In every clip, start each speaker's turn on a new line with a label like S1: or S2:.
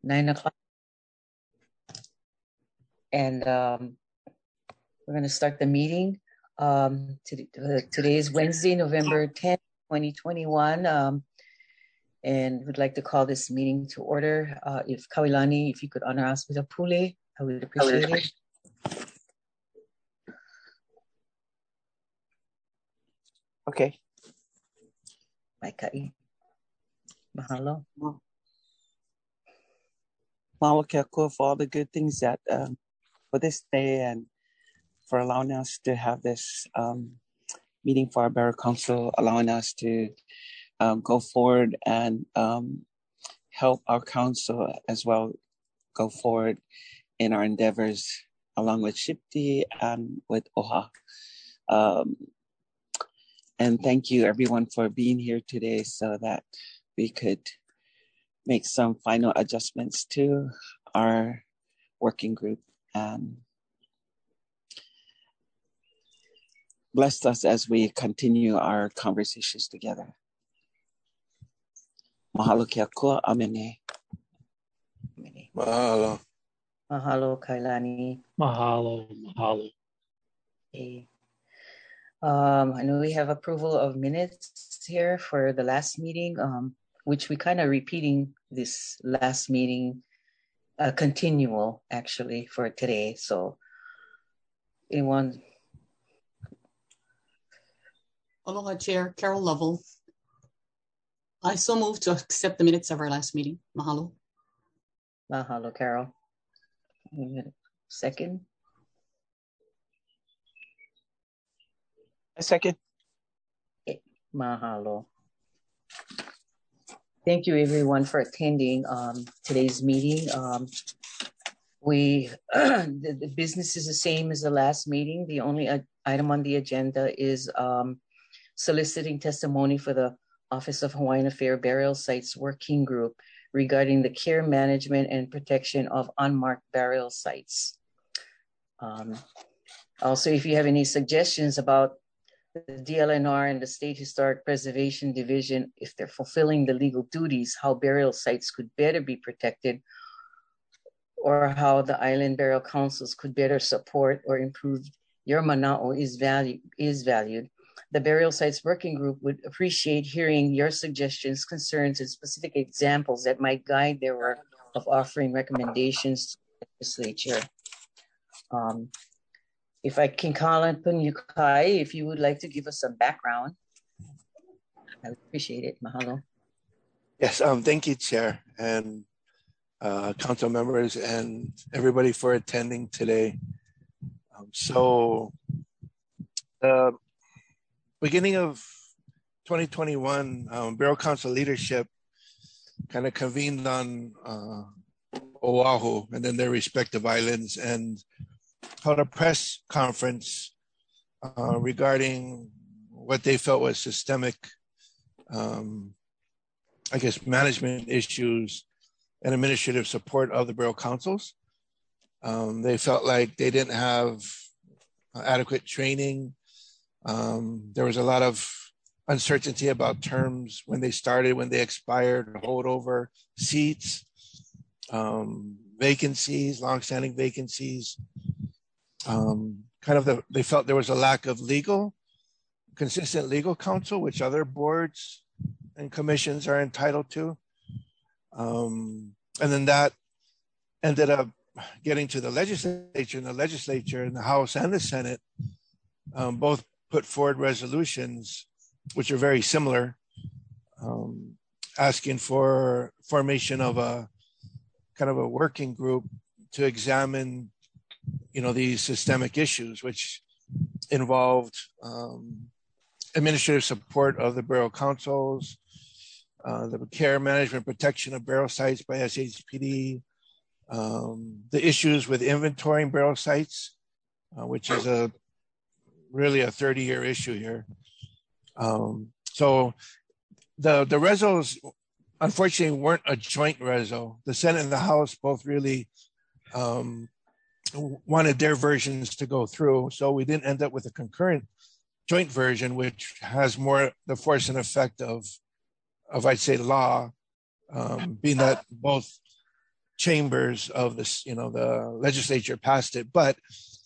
S1: 9 o'clock. And we're going to start the meeting. Today is Wednesday, November 10th, 2021. And we'd like to call this meeting to order. If Kawilani, if you could honor us with a pule, I would appreciate it.
S2: Okay.
S1: Bye, Kai. Mahalo.
S2: Mahalo Keakua for all the good things that for this day and for allowing us to have this meeting for our Burial Council, allowing us to go forward and help our council as well go forward in our endeavors along with Shipti and with OHA. And thank you everyone for being here today so that we could make some final adjustments to our working group and bless us as we continue our conversations together. Mahalo Keakua, amene.
S3: Mahalo.
S1: Mahalo, Kailani.
S4: Mahalo.
S1: Okay. I know we have approval of minutes here for the last meeting, which we kind of repeating this last meeting, continual actually for today. So anyone?
S5: Aloha, Chair. Carol Lovell. I so move to accept the minutes of our last meeting. Mahalo.
S1: Mahalo, Carol. Second.
S2: A second.
S1: Okay. Mahalo. Thank you everyone for attending today's meeting. The business is the same as the last meeting. The only item on the agenda is soliciting testimony for the Office of Hawaiian Affairs Burial Sites Working Group regarding the care, management, and protection of unmarked burial sites. Also, if you have any suggestions about the DLNR and the State Historic Preservation Division, if they're fulfilling the legal duties, how burial sites could better be protected, or how the island burial councils could better support or improve your mana'o is valued. The Burial Sites Working Group would appreciate hearing your suggestions, concerns, and specific examples that might guide their work of offering recommendations to the legislature. If I can call on Punyukai, if you would like to give us some background, I would appreciate it. Mahalo.
S3: Yes, thank you, Chair, and council members and everybody for attending today. Beginning of 2021, Burial Council leadership kind of convened on Oahu and then their respective islands and held a press conference regarding what they felt was systemic, management issues and administrative support of the burial councils. They felt like they didn't have adequate training. There was a lot of uncertainty about terms when they started, when they expired, holdover seats, vacancies, longstanding vacancies. They felt there was a lack of consistent legal counsel, which other boards and commissions are entitled to. And then that ended up getting to the legislature, and the House and the Senate both put forward resolutions, which are very similar, asking for formation of a kind of a working group to examine these systemic issues, which involved administrative support of the burial councils, the care, management, protection of burial sites by SHPD, the issues with inventorying burial sites, which is really a 30-year issue here. So the resos, unfortunately, weren't a joint reso. The Senate and the House both really wanted their versions to go through. So we didn't end up with a concurrent joint version, which has more the force and effect of I'd say law, being that both chambers of this, the legislature passed it, but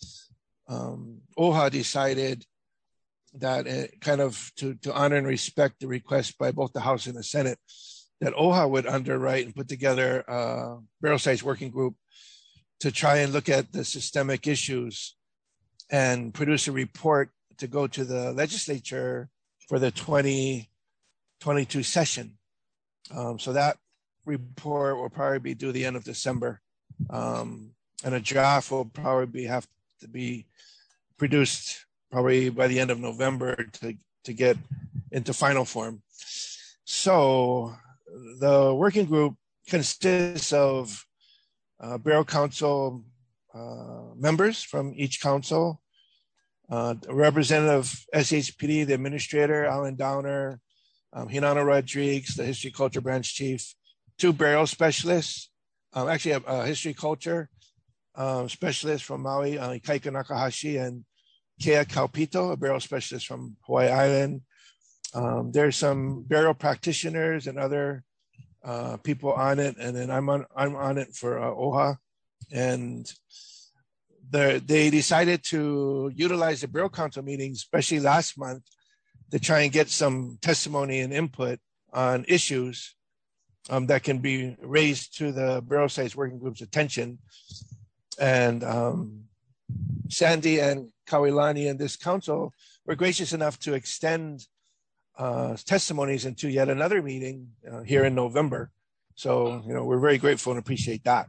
S3: OHA decided that kind of to honor and respect the request by both the House and the Senate, that OHA would underwrite and put together a burial sites working group to try and look at the systemic issues and produce a report to go to the legislature for the 2022 session. So that report will probably be due the end of December. And a draft will probably have to be produced probably by the end of November to get into final form. So the working group consists of Burial Council members from each council, a representative SHPD, the administrator, Alan Downer, Hinano Rodriguez, the history culture branch chief, 2 burial specialists, actually a history culture specialist from Maui, Ikaika Nakahashi, and Kea Kaupito, a burial specialist from Hawaii Island. There's some burial practitioners and other people on it, and then I'm on it for OHA, and they decided to utilize the Burial Council meetings, especially last month, to try and get some testimony and input on issues that can be raised to the Burial Sites Working Group's attention. And Sandy and Kawilani and this council were gracious enough to extend testimonies into yet another meeting here in November. So, we're very grateful and appreciate that.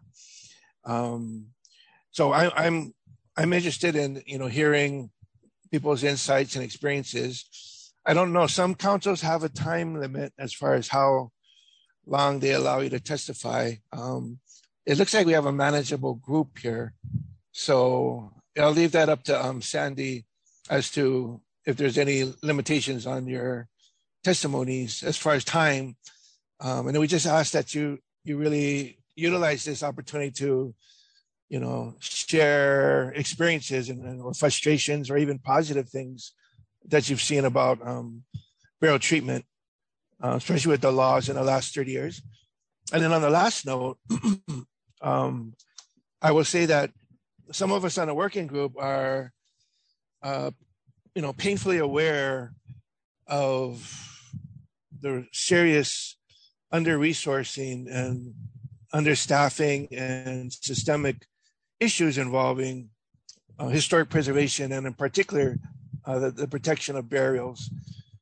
S3: So I'm interested in, hearing people's insights and experiences. I don't know, some councils have a time limit as far as how long they allow you to testify. It looks like we have a manageable group here. So I'll leave that up to Sandy as to if there's any limitations on your testimonies as far as time. And then we just ask that you really utilize this opportunity to, share experiences or frustrations or even positive things that you've seen about burial treatment, especially with the laws in the last 30 years. And then on the last note, I will say that some of us on the working group are, painfully aware of the serious under-resourcing and understaffing and systemic issues involving historic preservation, and in particular, the protection of burials.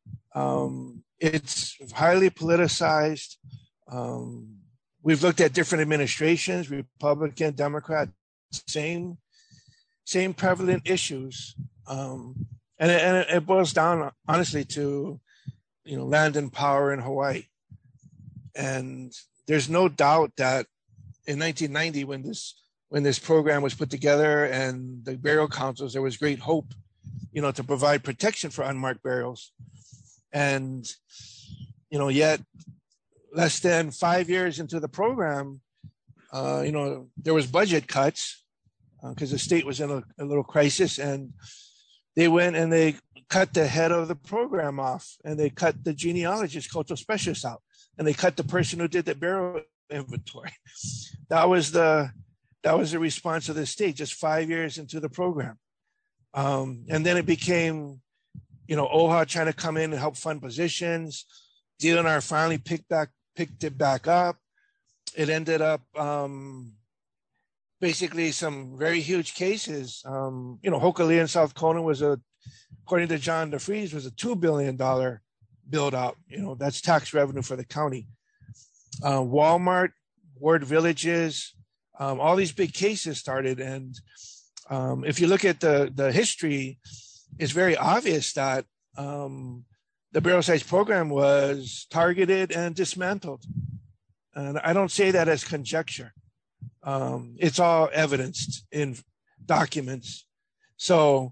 S3: It's highly politicized. We've looked at different administrations, Republican, Democrat, same prevalent issues. And it boils down, honestly, to, land and power in Hawaii. And there's no doubt that in 1990, when this program was put together and the burial councils, there was great hope, to provide protection for unmarked burials. And, yet less than 5 years into the program, there was budget cuts because the state was in a little crisis, and they went and they cut the head of the program off, and they cut the genealogist, cultural specialist out, and they cut the person who did the burial inventory. That was the response of the state just 5 years into the program. And then it became, OHA trying to come in and help fund positions. DLNR finally picked it back up. It ended up basically some very huge cases. Hokulea and South Kona was according to John DeFries, was a $2 billion build out. That's tax revenue for the county. Walmart, Ward Villages, all these big cases started. And if you look at the history, it's very obvious that the burial sites program was targeted and dismantled. And I don't say that as conjecture. It's all evidenced in documents. So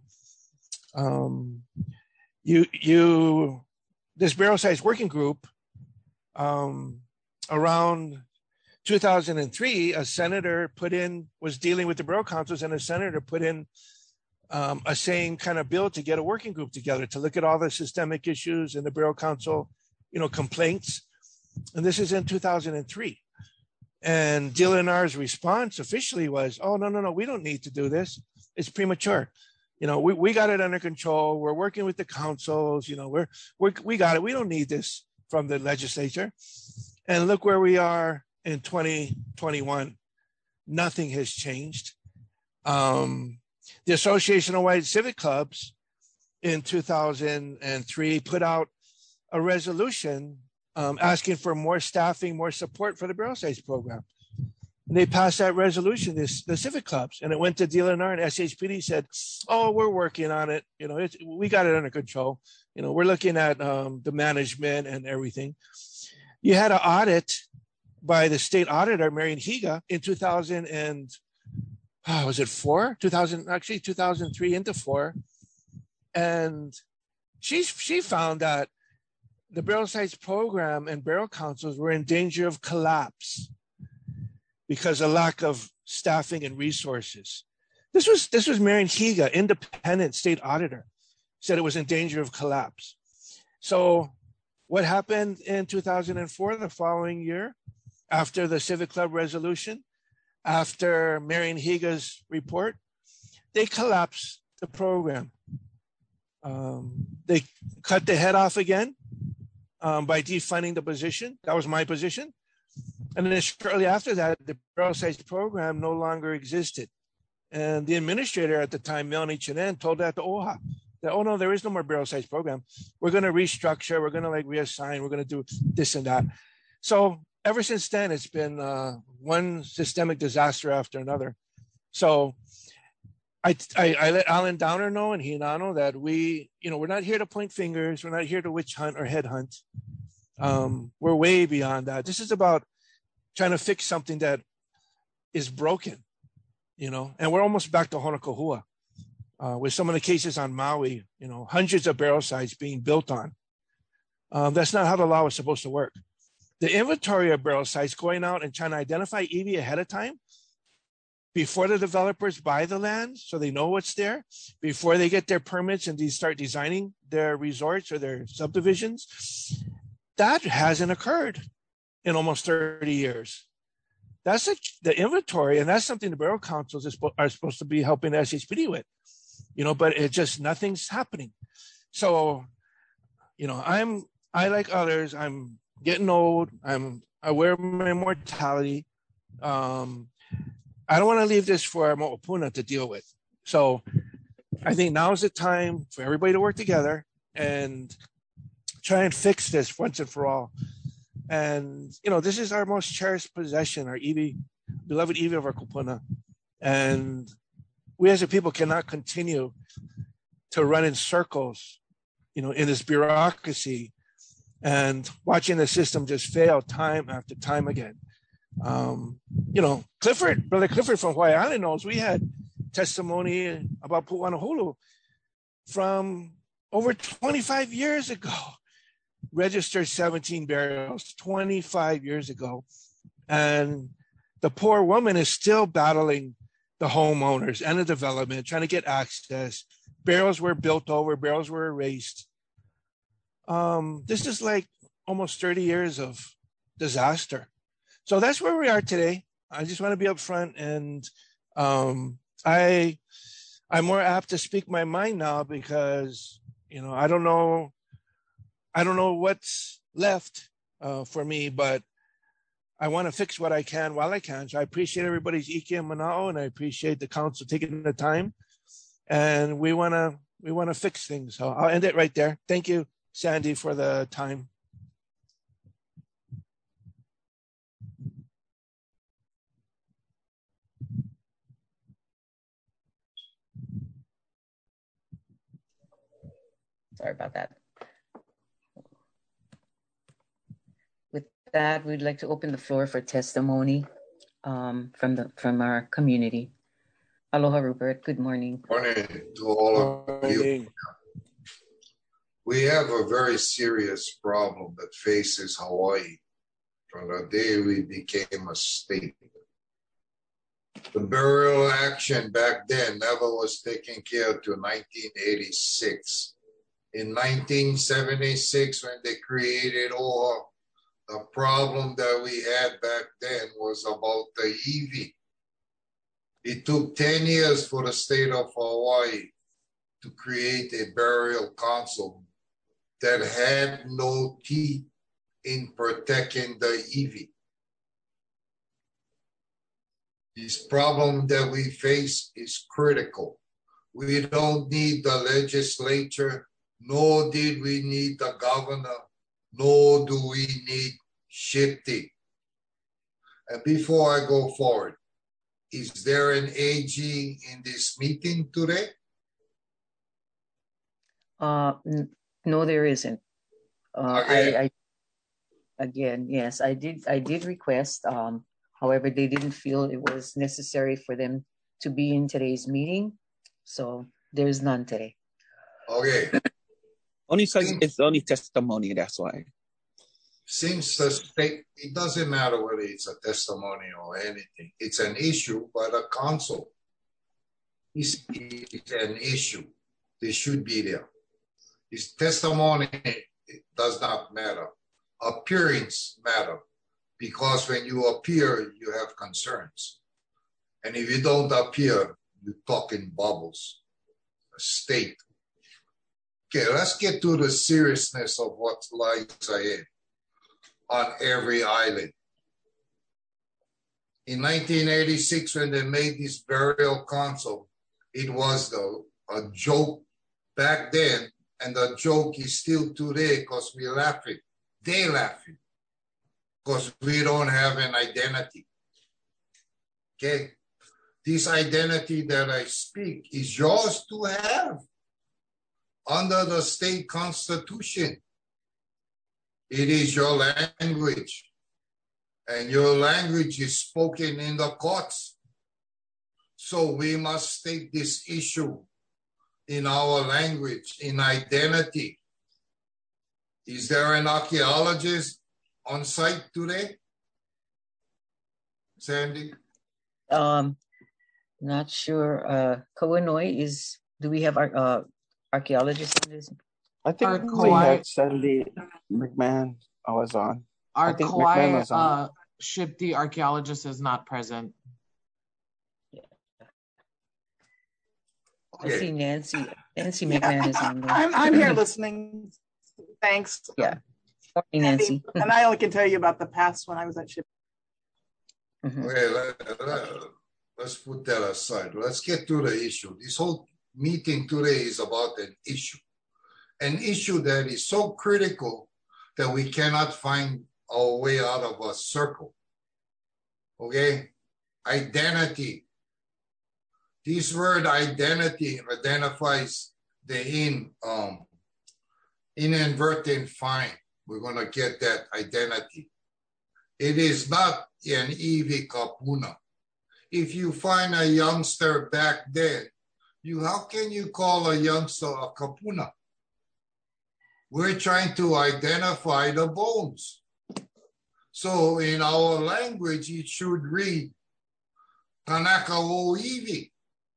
S3: this burial sites working group, around 2003, a senator was dealing with the burial councils, and a senator put in a same kind of bill to get a working group together to look at all the systemic issues in the burial council, complaints. And this is in 2003. And DLNR's response officially was, oh, no, we don't need to do this. It's premature. We got it under control. We're working with the councils. We got it. We don't need this from the legislature. And look where we are in 2021. Nothing has changed. The Association of White Civic Clubs in 2003 put out a resolution asking for more staffing, more support for the barrel size program. And they passed that resolution, the civic clubs, and it went to DLNR, and SHPD said, oh, we're working on it. We got it under control. We're looking at the management and everything. You had an audit by the state auditor, Marian Higa, in 2003 into 4. And she found that the barrel size program and barrel councils were in danger of collapse because of lack of staffing and resources. This was Marian Higa, independent state auditor, said it was in danger of collapse. So what happened in 2004, the following year, after the Civic Club resolution, after Marian Higa's report, they collapsed the program. They cut the head off again by defunding the position. That was my position. And then shortly after that, the barrel size program no longer existed. And the administrator at the time, Melanie Chinen, told that to OHA, that, oh no, there is no more barrel size program. We're going to restructure. We're going to reassign. We're going to do this and that. So ever since then, it's been one systemic disaster after another. So I let Alan Downer know and Hinano that we're not here to point fingers. We're not here to witch hunt or head hunt. We're way beyond that. This is about trying to fix something that is broken, and we're almost back to Honokohua with some of the cases on Maui, hundreds of barrel sites being built on. That's not how the law is supposed to work. The inventory of barrel sites, going out and trying to identify EV ahead of time before the developers buy the land so they know what's there, before they get their permits and they start designing their resorts or their subdivisions, that hasn't occurred in almost 30 years. That's the inventory, and that's something the barrel councils are supposed to be helping the SHPD with, but it just, nothing's happening. So, I like others, I'm getting old, I'm aware of my mortality. I don't want to leave this for Mo'opuna to deal with. So I think now is the time for everybody to work together and try and fix this once and for all. And, this is our most cherished possession, our beloved iwi of our kupuna. And we as a people cannot continue to run in circles, in this bureaucracy and watching the system just fail time after time again. Brother Clifford from Hawaii Island knows we had testimony about Pu'anahulu from over 25 years ago. Registered 17 burials 25 years ago. And the poor woman is still battling the homeowners and the development, trying to get access. Barrels were built over, barrels were erased. This is like almost 30 years of disaster. So that's where we are today. I just want to be upfront, and I'm more apt to speak my mind now because, I don't know what's left for me, but I want to fix what I can while I can. So I appreciate everybody's ike and mana'o, and I appreciate the council taking the time. And we want to fix things. So I'll end it right there. Thank you, Sandy, for the time.
S1: Sorry about that. With that, we'd like to open the floor for testimony from our community. Aloha, Rupert. Good morning.
S4: Morning to all of you. We have a very serious problem that faces Hawaii from the day we became a state. The burial action back then never was taken care of till 1986. In 1976, when they created OHA, The problem that we had back then was about the EV. It took 10 years for the state of Hawaii to create a burial council that had no teeth in protecting the EV. This problem that we face is critical. We don't need the legislature, nor did we need the governor, nor do we need shifting. And before I go forward, is there an AG in this meeting today?
S1: No, there isn't.
S4: Again.
S1: Yes, I did request. However, they didn't feel it was necessary for them to be in today's meeting, so there's none today.
S4: Okay.
S2: It's only testimony, that's why.
S4: Since the state, it doesn't matter whether it's a testimony or anything, it's an issue by the council. It's an issue. They should be there. His testimony, it does not matter. Appearance matter, because when you appear, you have concerns. And if you don't appear, you talk in bubbles. A state. Okay, let's get to the seriousness of what lies ahead on every island. In 1986, when they made this burial council, it was a joke back then, and the joke is still today because we're laughing. They laughing because we don't have an identity. Okay? This identity that I speak is yours to have under the state constitution. It is your language, and your language is spoken in the courts. So we must take this issue in our language, in identity. Is there an archaeologist on site today? Sandy?
S1: Not sure. Kauano'i do we have our archaeologists in this?
S2: I think we had Sandy McMahon was on.
S6: Our Kauai Shipti archaeologist is not present.
S1: I see Nancy McMahon is on there.
S7: I'm here listening. Thanks.
S1: Yeah. Morning, Nancy.
S7: And I only can tell you about the past when I was at Ship.
S1: Mm-hmm.
S4: Okay, let's put that aside. Let's get to the issue. This whole meeting today is about an issue that is so critical that we cannot find our way out of a circle. Okay? Identity. This word identity identifies the inadvertent find. We're going to get that identity. It is not an iwi kapuna. If you find a youngster back then, how can you call a youngster a kapuna? We're trying to identify the bones. So in our language, it should read Kanaka o iwi.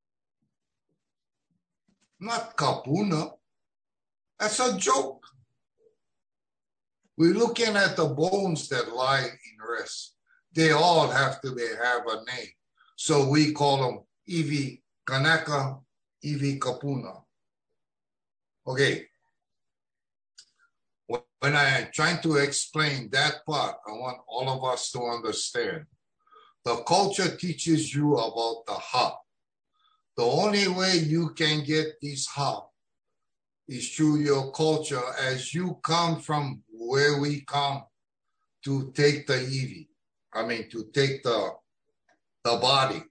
S4: Not kapuna. That's a joke. We're looking at the bones that lie in rest. They all have to have a name. So we call them iwi kanaka, iwi kapuna. Okay. When I'm trying to explain that part, I want all of us to understand. The culture teaches you about the ha. The only way you can get this ha is through your culture as you come from where we come to take the iwi. To take the body.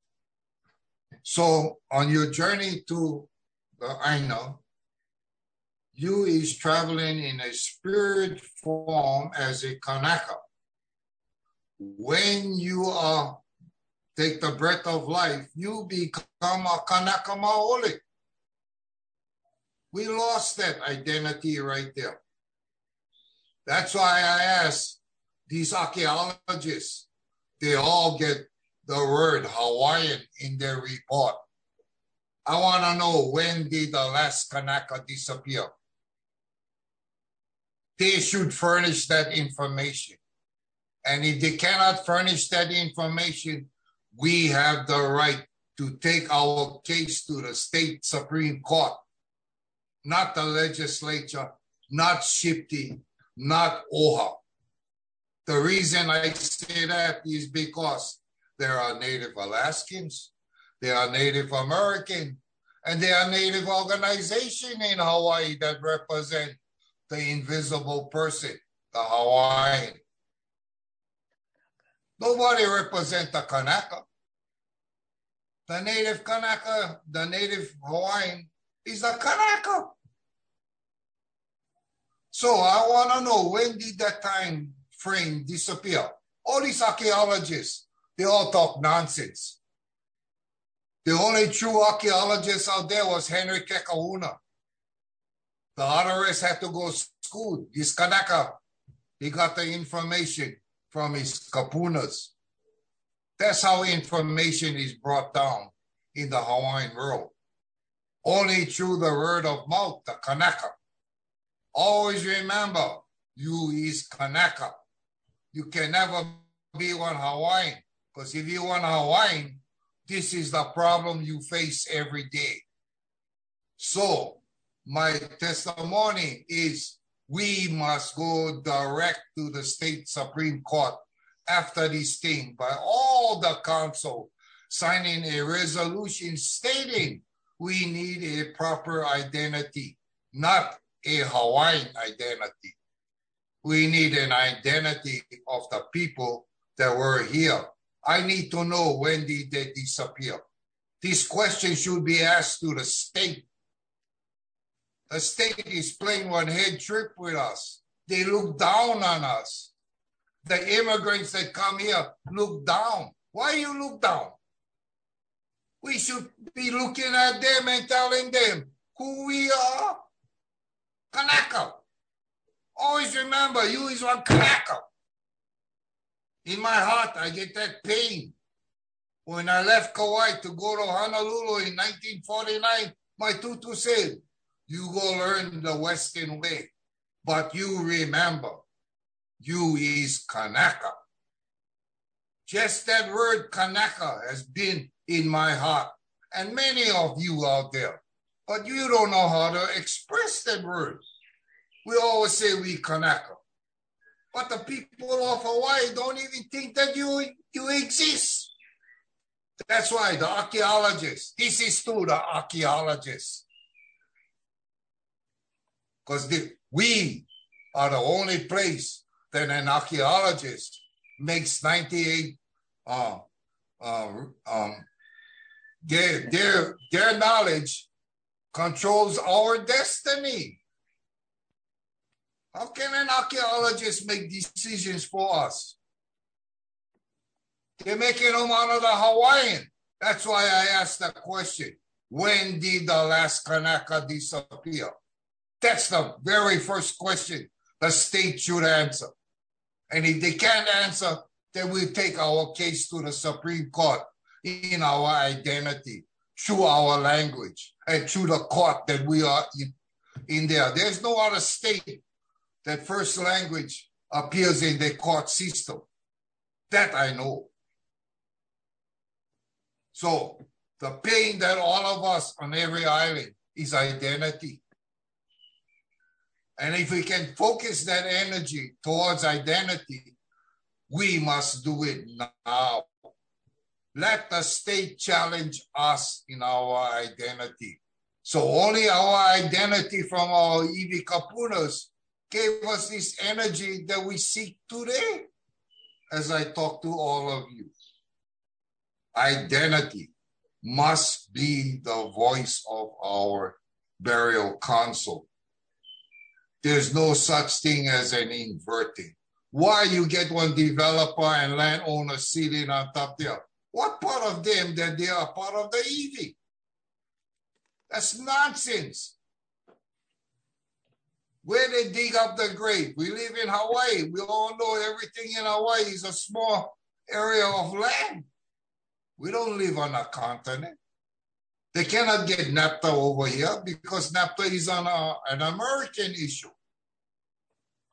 S4: So on your journey to the Aina, you is traveling in a spirit form as a Kanaka. When you take the breath of life, you become a Kanaka Maoli. We lost that identity right there. That's why I asked these archaeologists, they all get the word Hawaiian in their report. I want to know, when did the last Kanaka disappear? they should furnish that information. And if they cannot furnish that information, we have the right to take our case to the state Supreme Court, not the legislature, not SHPE, not OHA. The reason I say that is because there are Native Alaskans, there are Native American, and there are Native organizations in Hawaii that represent the invisible person, the Hawaiian. Nobody represents the Kanaka. The native Kanaka, the native Hawaiian is the Kanaka. So I want to know, when did that time frame disappear? All these archaeologists, they all talk nonsense. The only true archaeologist out there was Henry Kekahuna. The other rest had to go to school. This Kanaka, he got the information from his kapunas. That's how information is brought down in the Hawaiian world. Only through the word of mouth, the Kanaka. Always remember, you is Kanaka. You can never be one Hawaiian, because if you want Hawaiian, this is the problem you face every day. So my testimony is, we must go direct to the state Supreme Court after this thing by all the council signing a resolution stating we need a proper identity, not a Hawaiian identity. We need an identity of the people that were here. I need to know, when did they disappear? This question should be asked to the state. The state is playing one head trip with us. They look down on us. The immigrants that come here look down. Why you look down? We should be looking at them and telling them who we are. Kanaka. Always remember, you is one Kanaka. In my heart, I get that pain. When I left Kauai to go to Honolulu in 1949, my tutu said, you go learn the Western way, but you remember, you is Kanaka. Just that word Kanaka has been in my heart, and many of you out there, but you don't know how to express that word. We always say we Kanaka, but the people of Hawaii don't even think that you exist. That's why the archaeologists, this is to the archaeologists, because we are the only place that an archaeologist makes 98, their knowledge controls our destiny. How can an archaeologist make decisions for us? They're making them out of the Hawaiian. That's why I asked that question. When did the last Kanaka disappear? That's the very first question the state should answer. And if they can't answer, then we'll take our case to the Supreme Court in our identity, through our language, and through the court that we are in there. There's no other state that first language appears in the court system. That I know. So the pain that all of us on every island is identity. And if we can focus that energy towards identity, we must do it now. Let the state challenge us in our identity. So only our identity from our iwi kapunas gave us this energy that we seek today, as I talk to all of you. Identity must be the voice of our burial council. There's no such thing as an inverting. Why you get one developer and landowner sitting on top there? What part of them that they are part of the iwi? That's nonsense. Where they dig up the grave? We live in Hawaii. We all know everything in Hawaii is a small area of land. We don't live on a continent. They cannot get NAFTA over here because NAFTA is on an American issue.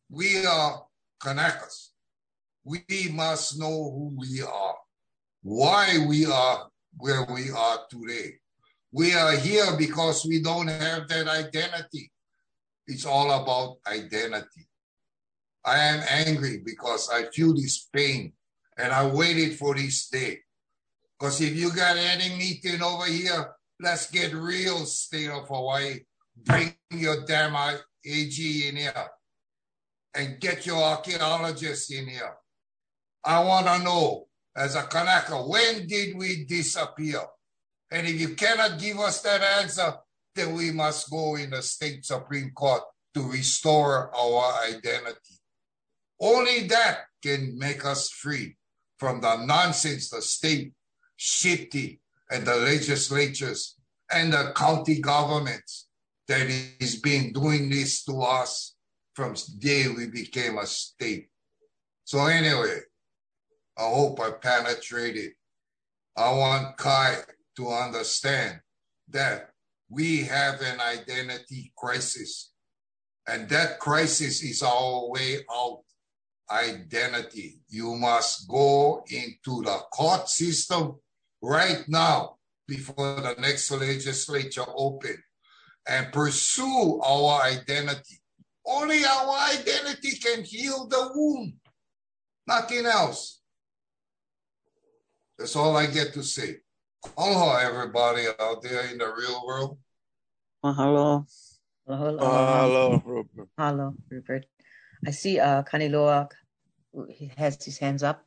S4: We are Kanakas. We must know who we are, why we are where we are today. We are here because we don't have that identity. It's all about identity. I am angry because I feel this pain and I waited for this day. Because if you got any meeting over here, let's get real, state of Hawaii. Bring your damn AG in here and get your archaeologists in here. I want to know, as a Kanaka, when did we disappear? And if you cannot give us that answer, then we must go in the state Supreme Court to restore our identity. Only that can make us free from the nonsense the state, city, and the legislatures and the county governments that is being doing this to us from the day we became a state. So anyway, I hope I penetrated. I want Kai to understand that we have an identity crisis, and that crisis is our way out. Identity. You must go into the court system right now before the next legislature open and pursue our identity. Only our identity can heal the wound. Nothing else. That's all I get to say. Aloha, everybody out there in the real world.
S2: Mahalo.
S3: Hello, Rupert.
S1: Hello, Rupert. I see Kaniloa, he has his hands up.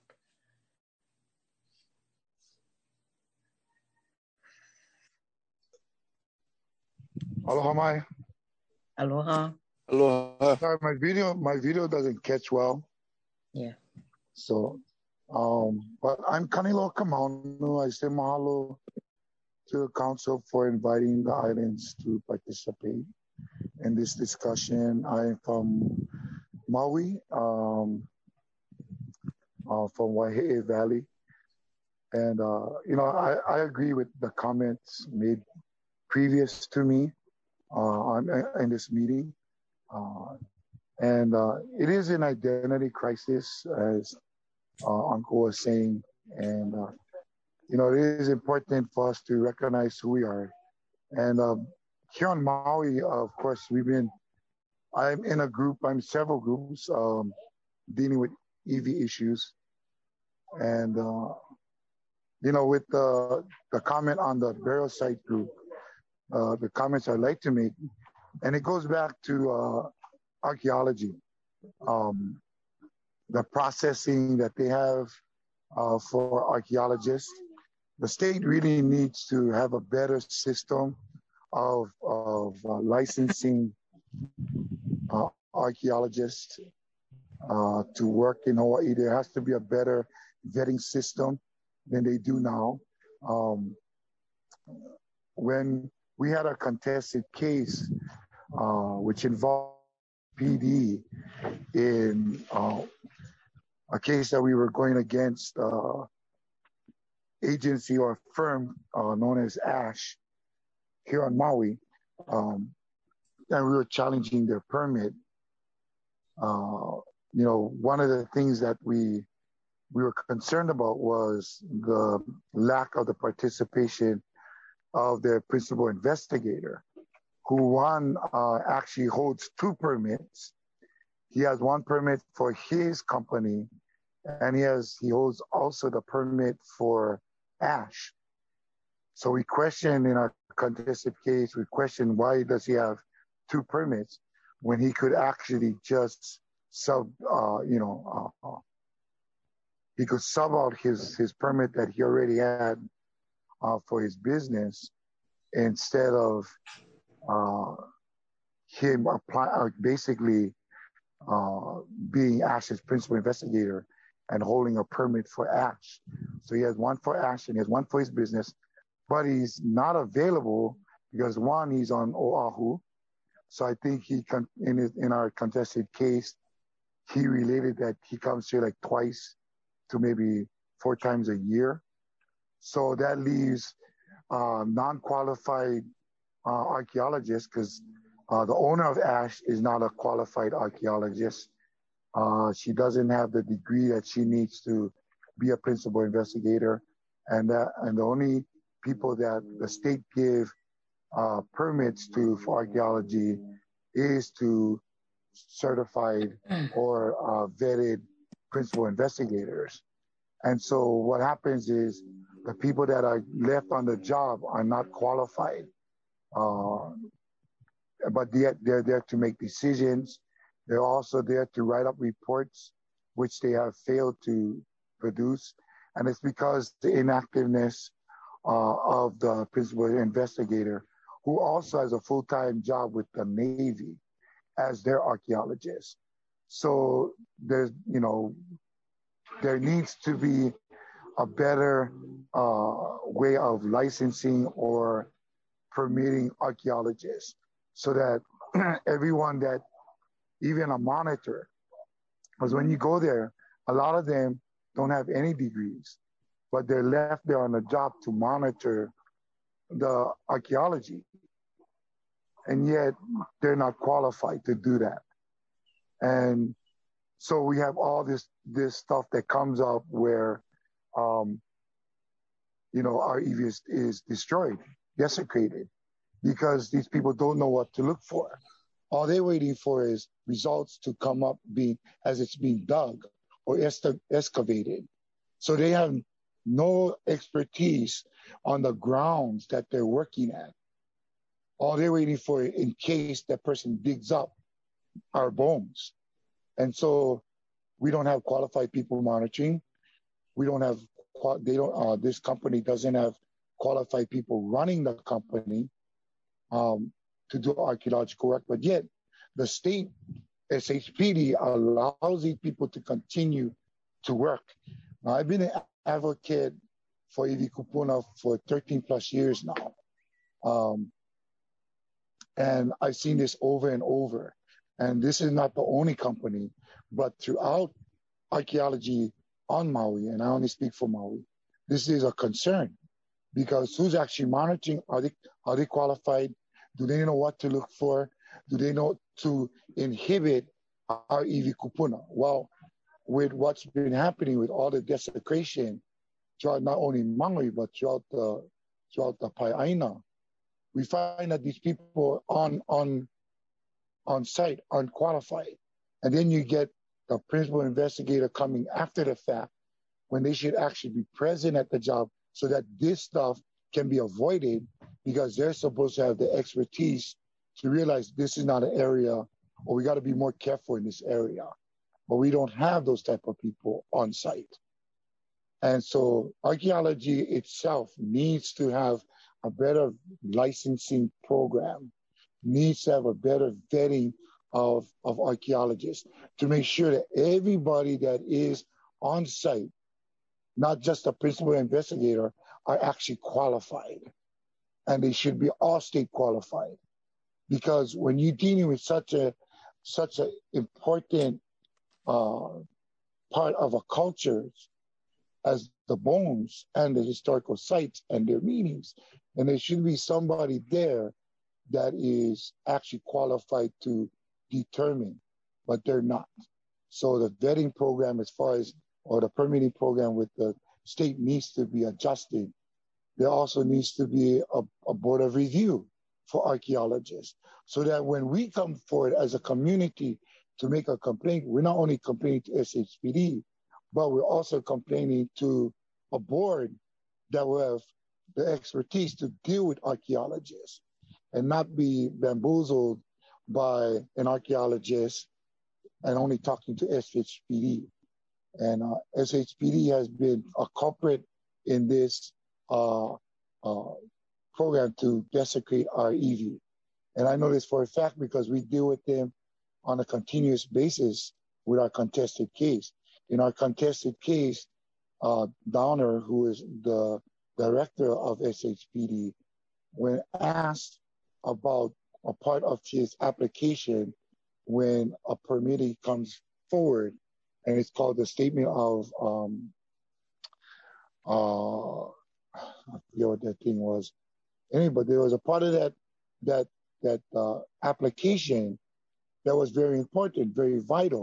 S8: Aloha mai.
S1: Aloha.
S3: Aloha.
S8: Sorry, my video doesn't catch well.
S1: Yeah.
S8: So, but I'm Kanilo Kamaunu. I say mahalo to the council for inviting the islands to participate in this discussion. I am from Maui, from Waihee Valley. And, I agree with the comments made previous to me in this meeting. It is an identity crisis, as Uncle was saying. And, it is important for us to recognize who we are. And here on Maui, of course, I'm in a group, I'm several groups dealing with EV issues. And, with the comment on the burial site group, the comments I'd like to make, and it goes back to archaeology, the processing that they have for archaeologists. The state really needs to have a better system of licensing archaeologists to work in Hawaii. There has to be a better vetting system than they do now. When we had a contested case, which involved PD in a case that we were going against agency or firm known as ASH here on Maui, and we were challenging their permit. One of the things that we were concerned about was the lack of the participation of their principal investigator, who actually holds two permits. He has one permit for his company, and he holds also the permit for ASH. So we questioned in our contested case, why does he have two permits when he could actually just he could sub out his permit that he already had for his business, instead of him basically being ASH's principal investigator and holding a permit for ASH. So he has one for ASH and he has one for his business, but he's not available because one, he's on Oahu. So I think in our contested case, he related that he comes here like twice to maybe 4 times a year. So that leaves non-qualified archaeologists, because the owner of ASH is not a qualified archaeologist. She doesn't have the degree that she needs to be a principal investigator, and the only people that the state give permits to for archaeology is to certified or vetted principal investigators. And so what happens is the people that are left on the job are not qualified, but they're there to make decisions. They're also there to write up reports, which they have failed to produce. And it's because the inactiveness of the principal investigator, who also has a full-time job with the Navy as their archaeologist. So there's, there needs to be a better way of licensing or permitting archaeologists so that everyone that, even a monitor, because when you go there, a lot of them don't have any degrees, but they're left there on the job to monitor the archaeology. And yet they're not qualified to do that. And so we have all this stuff that comes up where, our EV is destroyed, desecrated, because these people don't know what to look for. All they're waiting for is results to come up as it's being dug or excavated. So they have no expertise on the grounds that they're working at. All they're waiting for in case that person digs up our bones. And so we don't have qualified people monitoring. We don't have, this company doesn't have qualified people running the company to do archaeological work, but yet the state SHPD allows these people to continue to work. Now, I've been an advocate for Ivi Kupuna for 13 plus years now. And I've seen this over and over. And this is not the only company, but throughout archaeology on Maui, and I only speak for Maui, this is a concern because who's actually monitoring? Are they qualified? Do they know what to look for? Do they know to inhibit our Ivi Kupuna? Well, with what's been happening with all the desecration throughout not only Maui, but throughout the Pai'aina, we find that these people on site aren't qualified. And then you get the principal investigator coming after the fact when they should actually be present at the job so that this stuff can be avoided because they're supposed to have the expertise to realize this is not an area or we got to be more careful in this area. But we don't have those type of people on site. And so archaeology itself needs to have a better licensing program, needs to have a better vetting of archaeologists to make sure that everybody that is on site, not just the principal investigator, are actually qualified. And they should be all state qualified. Because when you're dealing with such an important part of a culture as the bones and the historical sites and their meanings, and there should be somebody there that is actually qualified to determine, but they're not. So the vetting program or the permitting program with the state needs to be adjusted. There also needs to be a board of review for archaeologists so that when we come forward as a community to make a complaint, we're not only complaining to SHPD, but we're also complaining to a board that will have the expertise to deal with archaeologists and not be bamboozled by an archaeologist and only talking to SHPD. And SHPD has been a culprit in this program to desecrate our EV. And I know this for a fact because we deal with them on a continuous basis with our contested case. In our contested case, Downer, who is the director of SHPD, when asked about a part of his application when a permittee comes forward, and it's called the statement of, I forget what that thing was. Anyway, there was a part of that application that was very important, very vital,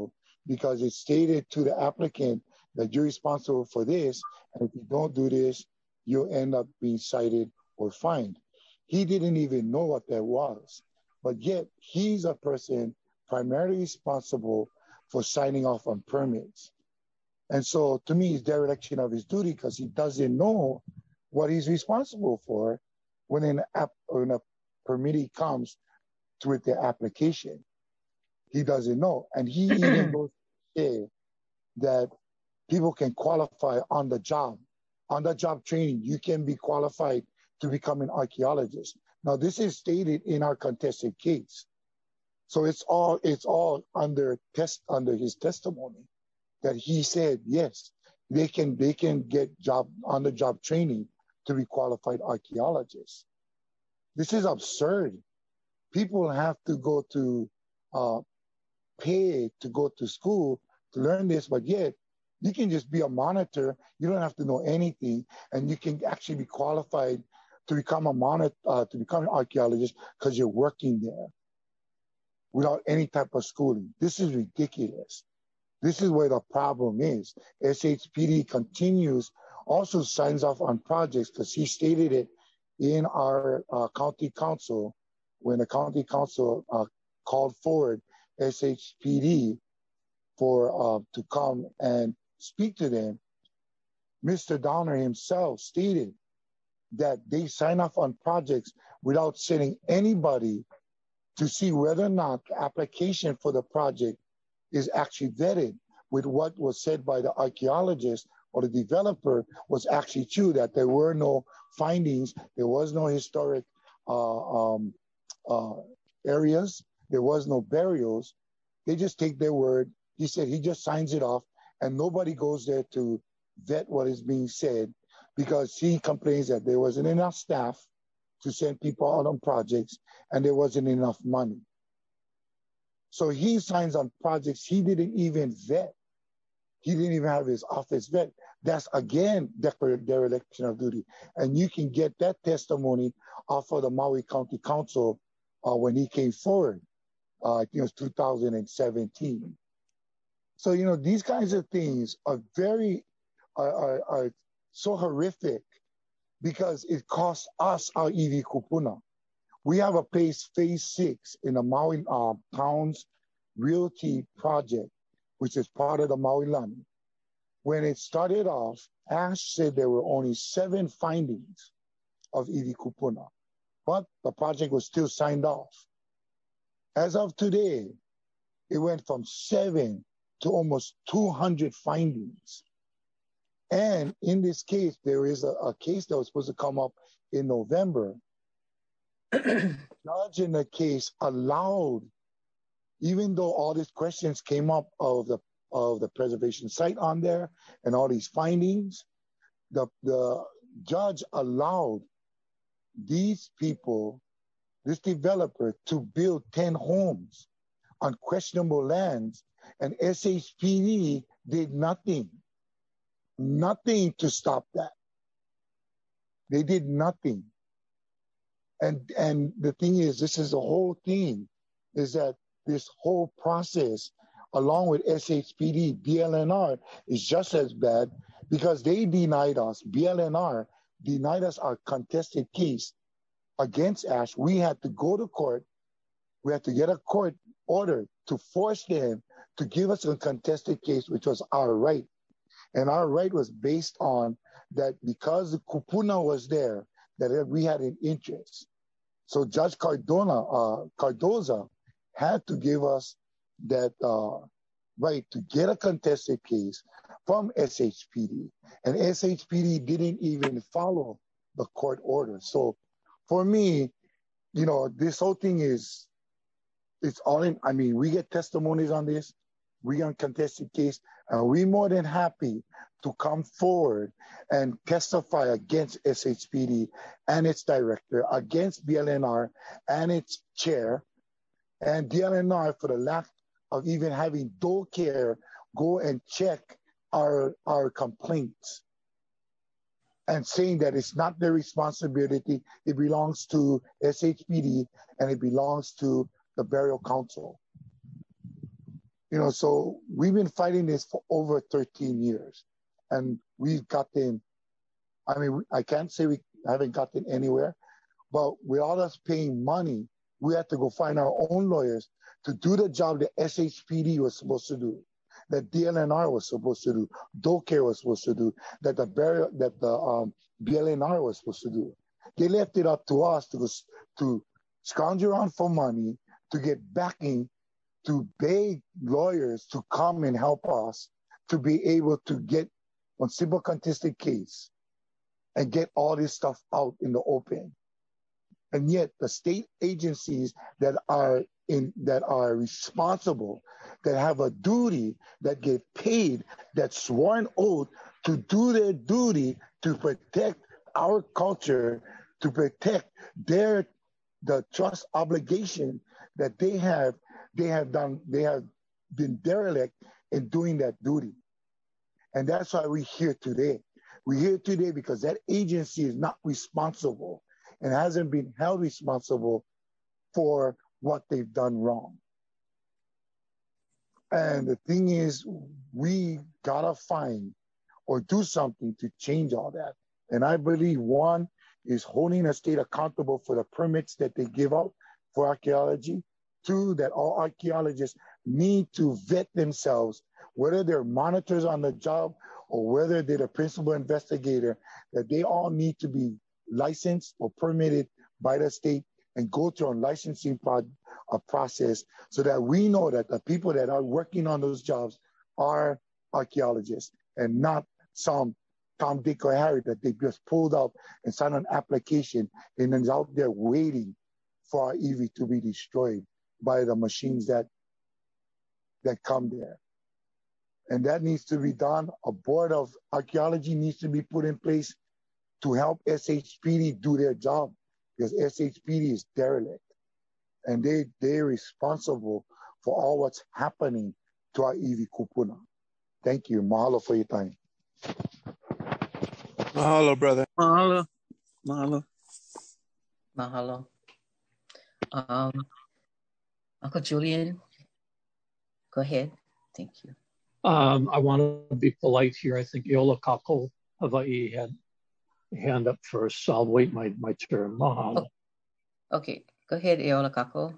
S8: because it stated to the applicant that you're responsible for this, and if you don't do this, you'll end up being cited or fined. He didn't even know what that was, but yet he's a person primarily responsible for signing off on permits. And so to me, it's dereliction of his duty because he doesn't know what he's responsible for when a permittee comes with the application. He doesn't know. And he even goes to say that people can qualify on the job training. You can be qualified to become an archaeologist. Now, this is stated in our contested case. So it's all under his testimony that he said, yes, they can get on the job training to be qualified archaeologists. This is absurd. People have to go to pay to go to school to learn this, but yet you can just be a monitor. You don't have to know anything, and you can actually be qualified to become a monitor, to become an archaeologist because you're working there without any type of schooling. This is ridiculous. This is where the problem is. SHPD continues, also signs off on projects because he stated it in our county council when the county council called forward SHPD for to come and speak to them. Mr. Downer himself stated that they sign off on projects without sending anybody to see whether or not the application for the project is actually vetted with what was said by the archaeologist or the developer was actually true, that there were no findings, there was no historic areas, there was no burials. They just take their word. He said he just signs it off and nobody goes there to vet what is being said because he complains that there wasn't enough staff to send people out on projects and there wasn't enough money. So he signs on projects he didn't even vet. He didn't even have his office vet. That's, again, dereliction of duty. And you can get that testimony off of the Maui County Council when he came forward. I think it was 2017. So, these kinds of things are are so horrific because it costs us our Iwi Kupuna. We have a phase 6 in the Maui Towns Realty Project, which is part of the Maui Lani. When it started off, Ash said there were only 7 findings of Iwi Kupuna, but the project was still signed off. As of today, it went from 7 to almost 200 findings. And in this case, there is a case that was supposed to come up in November. The judge in the case allowed, even though all these questions came up of the preservation site on there and all these findings, the judge allowed these people, this developer, to build 10 homes on questionable lands, and SHPD did nothing to stop that. They did nothing. And the thing is, this is the whole thing, is that this whole process, along with SHPD, BLNR, is just as bad because they denied us, BLNR denied us our contested case against Ash. We had to go to court. We had to get a court order to force them to give us a contested case, which was our right. And our right was based on that because the kupuna was there, that we had an interest. So Judge Cardoza had to give us that right to get a contested case from SHPD. And SHPD didn't even follow the court order. So for me, this whole thing it's all in. I mean, we get testimonies on this. We on contested case, and we're more than happy to come forward and testify against SHPD and its director, against BLNR and its chair, and DLNR for the lack of even having dole care go and check our complaints and saying that it's not their responsibility, it belongs to SHPD and it belongs to the Burial Council. So we've been fighting this for over 13 years. And we've gotten, I can't say we haven't gotten anywhere, but with all us paying money, we had to go find our own lawyers to do the job that SHPD was supposed to do, that DLNR was supposed to do, DOCARE was supposed to do, that the BLNR was supposed to do. They left it up to us to scrounge around for money, to get backing, to beg lawyers to come and help us to be able to get on simple contested case and get all this stuff out in the open. And yet the state agencies that are responsible, that have a duty, that get paid, that sworn oath to do their duty to protect our culture, to protect the trust obligation that they have been derelict in doing that duty. And that's why we're here today. We're here today because that agency is not responsible and hasn't been held responsible for what they've done wrong. And the thing is, we gotta find or do something to change all that. And I believe one is holding a state accountable for the permits that they give out for archaeology. Two, that all archaeologists need to vet themselves, whether they're monitors on the job or whether they're the principal investigator, that they all need to be licensed or permitted by the state and go through a licensing process so that we know that the people that are working on those jobs are archaeologists and not some Tom, Dick, or Harry that they just pulled up and signed an application and then is out there waiting for our EV to be destroyed by the machines that come there. And that needs to be done. A board of archaeology needs to be put in place to help SHPD do their job, because SHPD is derelict and they're responsible for all what's happening to our EV Kupuna. Thank you. Mahalo for your time.
S3: Mahalo, brother.
S2: Mahalo. Mahalo.
S1: Mahalo. Uncle Julian, go ahead. Thank you.
S9: I want to be polite here. I think Eola Kako Hawaii had a hand up first, so I'll wait my turn. Mahalo.
S1: Okay, go ahead, Eola Kako.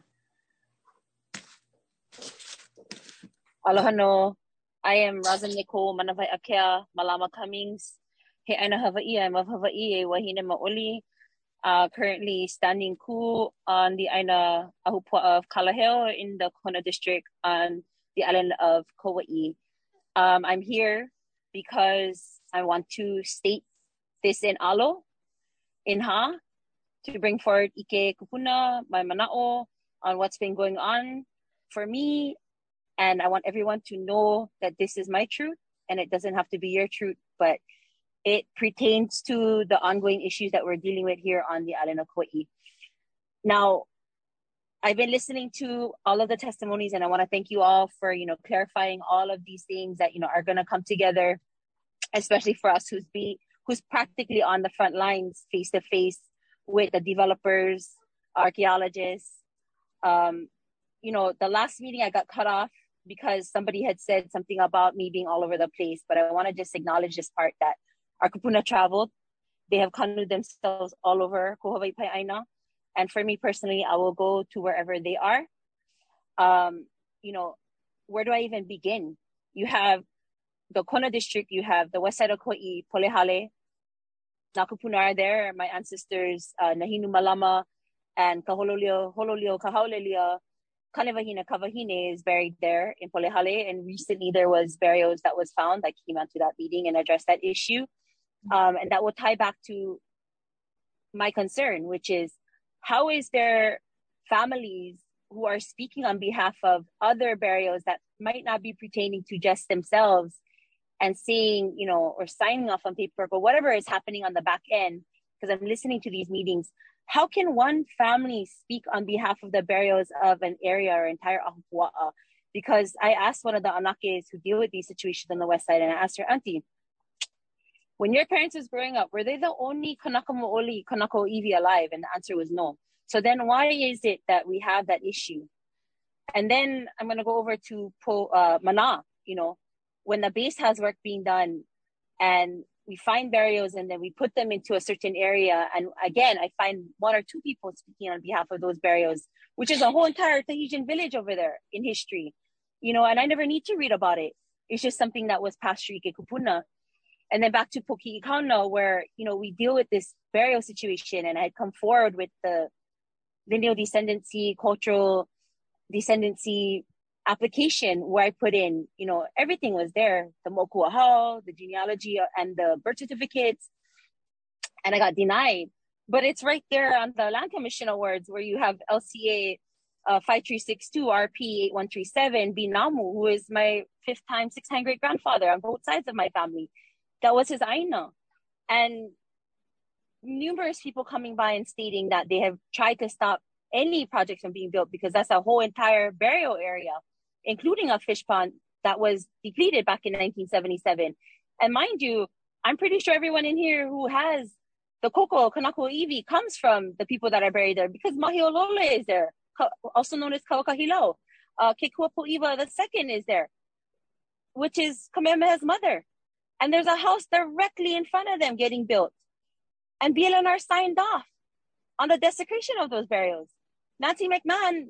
S10: Aloha no. I am Razan Nicole Manawai Akea Malama Cummings. He aina Hawaii. I'm of Hawaii, Wahine Maoli. Currently standing ku on the Aina Ahupua of Kalaheo in the Kona district on the island of Kauai. I'm here because I want to state this in Alo, in Ha, to bring forward Ike Kupuna, my mana'o, on what's been going on for me. And I want everyone to know that this is my truth and it doesn't have to be your truth, but it pertains to the ongoing issues that we're dealing with here on the island of Kauai. Now, I've been listening to all of the testimonies, and I want to thank you all for, clarifying all of these things that, are going to come together, especially for us who's practically on the front lines, face to face with the developers, archaeologists. The last meeting I got cut off because somebody had said something about me being all over the place, but I want to just acknowledge this part that our kupuna traveled. They have canoed themselves all over Ko Hawaii Pai Aina. And for me personally, I will go to wherever they are. Where do I even begin? You have the Kona district, you have the west side of Kauai, Polehale, na kupuna are there. My ancestors, Nahinu Malama and Hololio Kahaulelia, Kanevahina Kavahine is buried there in Polehale. And recently there was burials that was found that came out to that meeting and addressed that issue. And that will tie back to my concern, which is, how is there families who are speaking on behalf of other burials that might not be pertaining to just themselves and saying, or signing off on paper, but whatever is happening on the back end, because I'm listening to these meetings, how can one family speak on behalf of the burials of an area or entire Ahupua'a? Because I asked one of the Anakes who deal with these situations on the west side, and I asked her, Auntie, when your parents was growing up, were they the only Kanaka Mo'oli, Kanaka Iwi alive? And the answer was no. So then why is it that we have that issue? And then I'm going to go over to Mana, when the base has work being done and we find burials and then we put them into a certain area. And again, I find one or two people speaking on behalf of those burials, which is a whole entire Tahitian village over there in history, and I never need to read about it. It's just something that was past Rike Kupuna. And then back to Poki'ikana, where, we deal with this burial situation, and I come forward with the lineal descendancy, cultural descendancy application where I put in, everything was there, the moku ahau, the genealogy and the birth certificates, and I got denied. But it's right there on the Land Commission Awards where you have LCA 5362 RP 8137 Binamu, who is my 6th-time great grandfather on both sides of my family. That was his aina. And numerous people coming by and stating that they have tried to stop any projects from being built because that's a whole entire burial area, including a fish pond that was depleted back in 1977. And mind you, I'm pretty sure everyone in here who has the Koko, Kanako Iwi comes from the people that are buried there because Mahiolole is there, also known as Kaukahilo. Kekuapo'iwa II is there, which is Kamehameha's mother. And there's a house directly in front of them getting built. And BLNR signed off on the desecration of those burials. Nancy McMahon,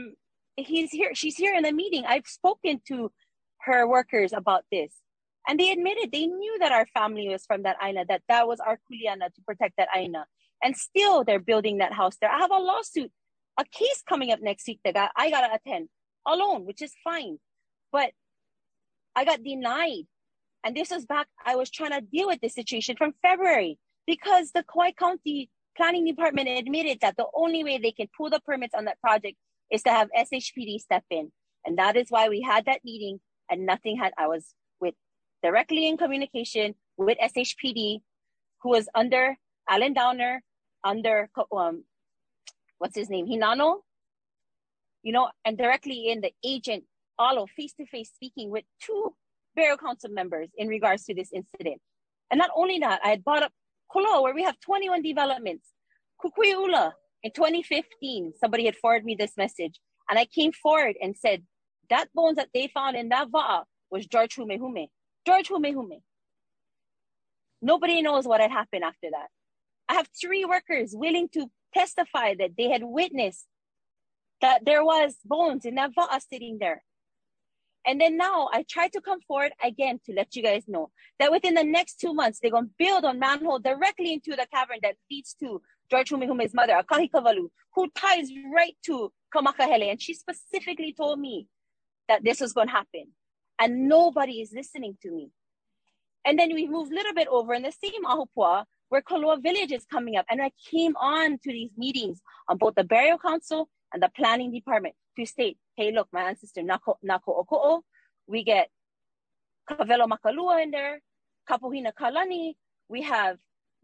S10: she's here in the meeting. I've spoken to her workers about this. And they admitted they knew that our family was from that aina, that was our kuleana to protect that aina. And still they're building that house there. I have a lawsuit, a case coming up next week that I got to attend alone, which is fine. But I got denied. And this was back, I was trying to deal with this situation from February because the Kauai County Planning Department admitted that the only way they can pull the permits on that project is to have SHPD step in. And that is why we had that meeting and I was directly in communication with SHPD, who was under Alan Downer, under, what's his name, Hinano, and directly in the agent, Alo, face-to-face speaking with 2 burial council members in regards to this incident. And not only that, I had brought up Kolo, where we have 21 developments. Kukui'ula, in 2015, somebody had forwarded me this message. And I came forward and said, that bones that they found in that va'a was George Humehume. George Humehume. Nobody knows what had happened after that. I have 3 workers willing to testify that they had witnessed that there was bones in that va'a sitting there. And then now I tried to come forward again to let you guys know that within the next 2 months, they're going to build a manhole directly into the cavern that leads to George Humehume's mother, Akahi Kavalu, who ties right to Kamakahele. And she specifically told me that this was going to happen. And nobody is listening to me. And then we moved a little bit over in the same Ahupua, where Koloa Village is coming up. And I came on to these meetings on both the Burial Council and the Planning Department to state, hey, look, my ancestor, Nako Oko'o, we get Kavelo Makalua in there, Kapuhina Kalani, we have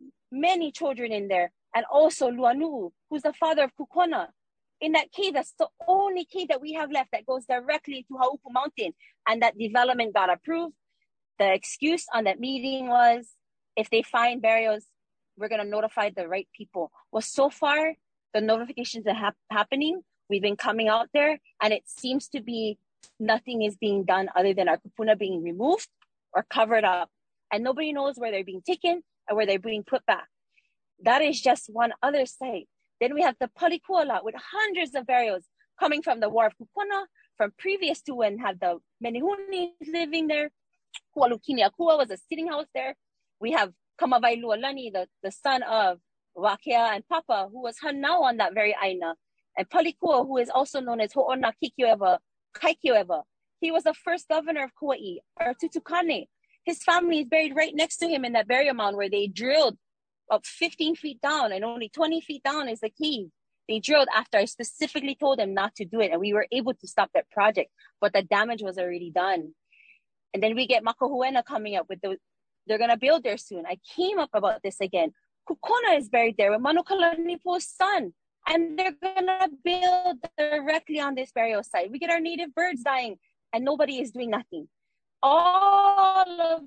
S10: many children in there, and also Luanu, who's the father of Kukona. In that cave, that's the only cave that we have left that goes directly to Haupu Mountain, and that development got approved. The excuse on that meeting was, if they find burials, we're going to notify the right people. Well, so far, the notifications are happening. We've been coming out there, and it seems to be nothing is being done other than our kupuna being removed or covered up. And nobody knows where they're being taken or where they're being put back. That is just one other site. Then we have the Palikua lot with hundreds of burials coming from the War of Kupuna, from previous to when had the Menehuni living there. Hualukini Akua was a sitting house there. We have Kamavai Lualani, the son of Wakea and Papa, who was Hanau on that very aina. And Palikua, who is also known as Ho'ona Kikioeva, Kaikioeva. He was the first governor of Kauai, or Tutukane. His family is buried right next to him in that burial mound where they drilled up 15 feet down, and only 20 feet down is the cave. They drilled after I specifically told them not to do it, and we were able to stop that project, but the damage was already done. And then we get Makahuena coming up with they're going to build there soon. I came up about this again. Kukona is buried there with Manukalanipo's son, and they're going to build directly on this burial site. We get our native birds dying, and nobody is doing nothing. All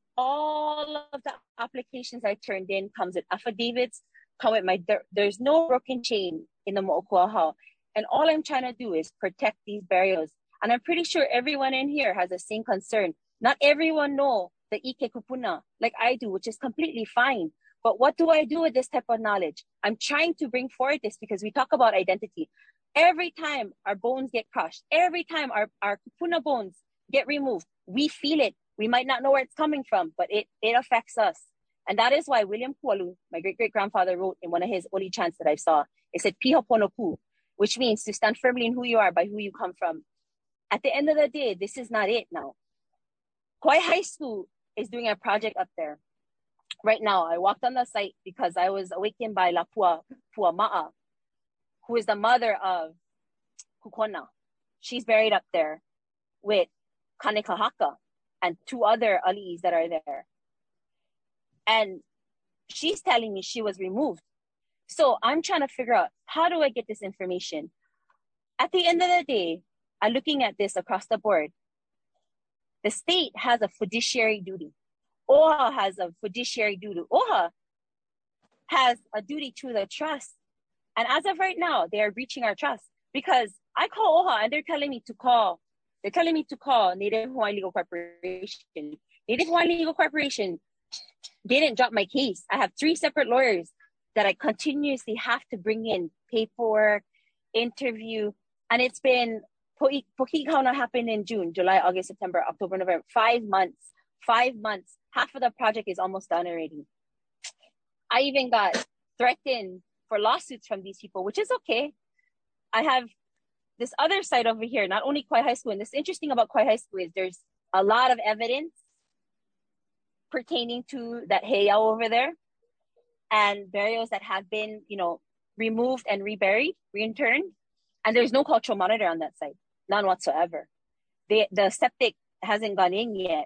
S10: of the applications I turned in comes with affidavits, come with there's no broken chain in the Mo'okuahau. And all I'm trying to do is protect these burials. And I'm pretty sure everyone in here has the same concern. Not everyone know the Ike Kupuna like I do, which is completely fine. But what do I do with this type of knowledge? I'm trying to bring forward this because we talk about identity. Every time our bones get crushed, every time our Kupuna bones get removed, we feel it. We might not know where it's coming from, but it affects us. And that is why William Kualu, my great-great-grandfather, wrote in one of his only chants that I saw, it said, Piha Ponoku, which means to stand firmly in who you are by who you come from. At the end of the day, this is not it now. Kauai High School is doing a project up there. Right now, I walked on the site because I was awakened by Lapua Puama'a, who is the mother of Kukona. She's buried up there with Kanekahaka and 2 other ali'is that are there. And she's telling me she was removed. So I'm trying to figure out, how do I get this information? At the end of the day, I'm looking at this across the board. The state has a fiduciary duty. OHA has a fiduciary duty. OHA has a duty to the trust. And as of right now, they are breaching our trust because I call OHA and they're telling me to call Native Hawaiian Legal Corporation. Native Hawaiian Legal Corporation didn't drop my case. I have 3 separate lawyers that I continuously have to bring in paperwork, interview, and it's been Pokikauna happened in June, July, August, September, October, November, 5 months. 5 months. Half of the project is almost done already. I even got threatened for lawsuits from these people, which is okay. I have this other side over here, not only Kauai High School, and this interesting about Kauai High School is there's a lot of evidence pertaining to that heiau over there and burials that have been, removed and reburied, reinterred. And there's no cultural monitor on that site, none whatsoever. The septic hasn't gone in yet.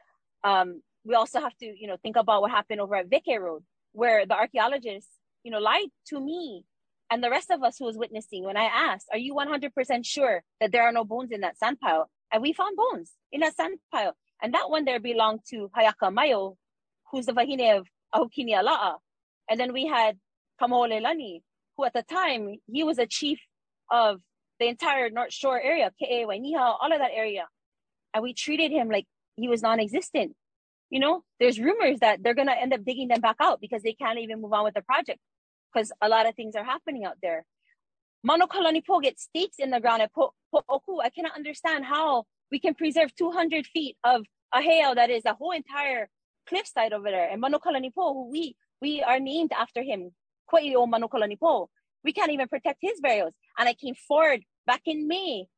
S10: We also have to, think about what happened over at Vike Road, where the archaeologists, lied to me and the rest of us who was witnessing when I asked, are you 100% sure that there are no bones in that sand pile? And we found bones in that sand pile. And that one there belonged to Hayaka Mayo, who's the wahine of Ahukini Ala'a. And then we had Kamaolelani, who at the time, he was a chief of the entire North Shore area, Ke'e, Wainiha, all of that area. And we treated him like he was non-existent. There's rumors that they're going to end up digging them back out because they can't even move on with the project because a lot of things are happening out there. Manokalani Po gets stakes in the ground at Po'oku. I cannot understand how we can preserve 200 feet of a heiau that is a whole entire cliffside over there. And Manokalani Po, who we are named after him, Ko'io Manokalani Po. We can't even protect his burials. And I came forward back in May.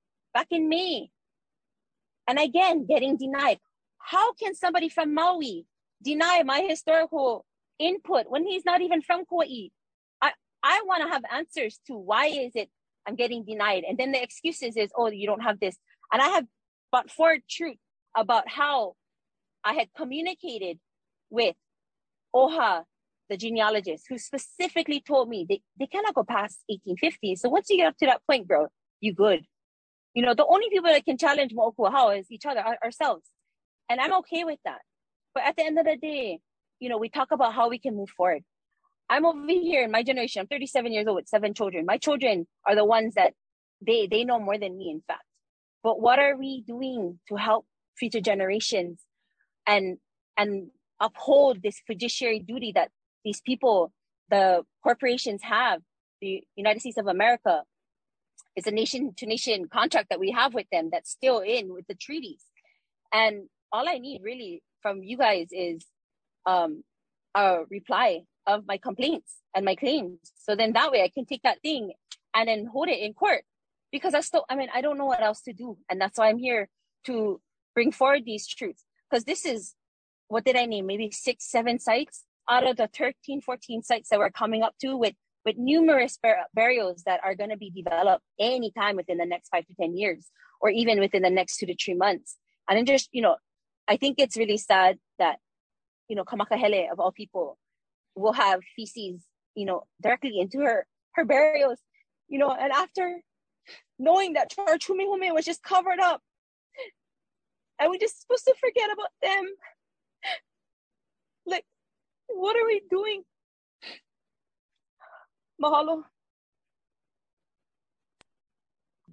S10: And again, getting denied. How can somebody from Maui deny my historical input when he's not even from Kauai? I want to have answers to why is it I'm getting denied. And then the excuses is, oh, you don't have this. And I have brought forward truth about how I had communicated with OHA, the genealogist, who specifically told me they cannot go past 1850. So once you get up to that point, bro, you good. The only people that can challenge Mo'okuahau is each other, ourselves. And I'm okay with that. But at the end of the day, we talk about how we can move forward. I'm over here in my generation. I'm 37 years old with 7 children. My children are the ones that they know more than me, in fact. But what are we doing to help future generations and uphold this fiduciary duty that these people, the corporations have? The United States of America is a nation-to-nation contract that we have with them that's still in with the treaties. And all I need really from you guys is a reply of my complaints and my claims. So then that way I can take that thing and then hold it in court because I don't know what else to do. And that's why I'm here to bring forward these truths. Because this is, what did I name? Maybe 6, 7 sites out of the 13, 14 sites that we're coming up to with numerous burials that are going to be developed anytime within the next 5 to 10 years, or even within the next 2 to 3 months. And then just, I think it's really sad that, Kamakahele, of all people, will have feces, directly into her burials, and after knowing that Charchumihume was just covered up, and we're just supposed to forget about them. Like, what are we doing? Mahalo.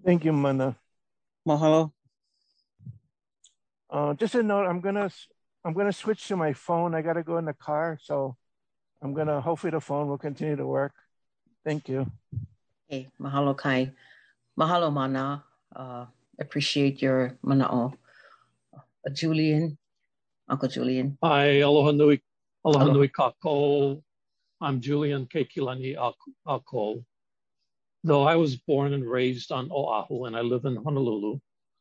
S3: Thank you, Mana.
S2: Mahalo.
S3: Just a note, I'm gonna switch to my phone. I gotta go in the car, so hopefully the phone will continue to work. Thank you.
S1: Hey, mahalo kai. Mahalo mana. Appreciate your mana'o. Julian, Uncle Julian.
S9: Hi, aloha nui kako. I'm Julian Keikilani Ako. Though I was born and raised on Oahu and I live in Honolulu,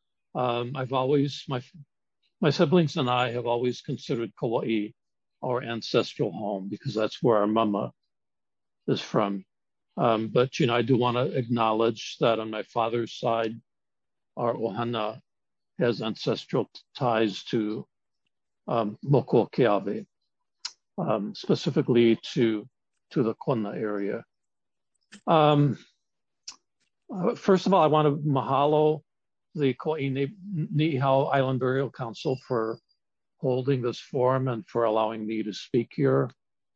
S9: my siblings and I have always considered Kauai our ancestral home because that's where our mama is from. But, I do want to acknowledge that on my father's side, our ohana has ancestral ties to Moko Keawe, specifically to the Kona area. First of all, I want to mahalo the Kauai Ni'ihau Island Burial Council for holding this forum and for allowing me to speak here.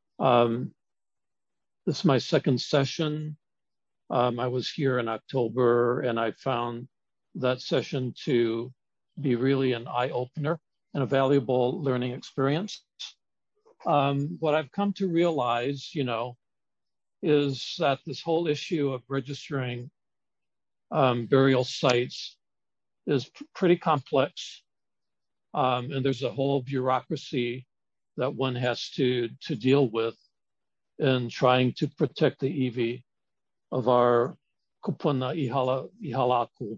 S9: This is my second session. I was here in October and I found that session to be really an eye-opener and a valuable learning experience. What I've come to realize, is that this whole issue of registering burial sites is pretty complex. And there's a whole bureaucracy that one has to deal with in trying to protect the iwi of our kupuna ihalaku.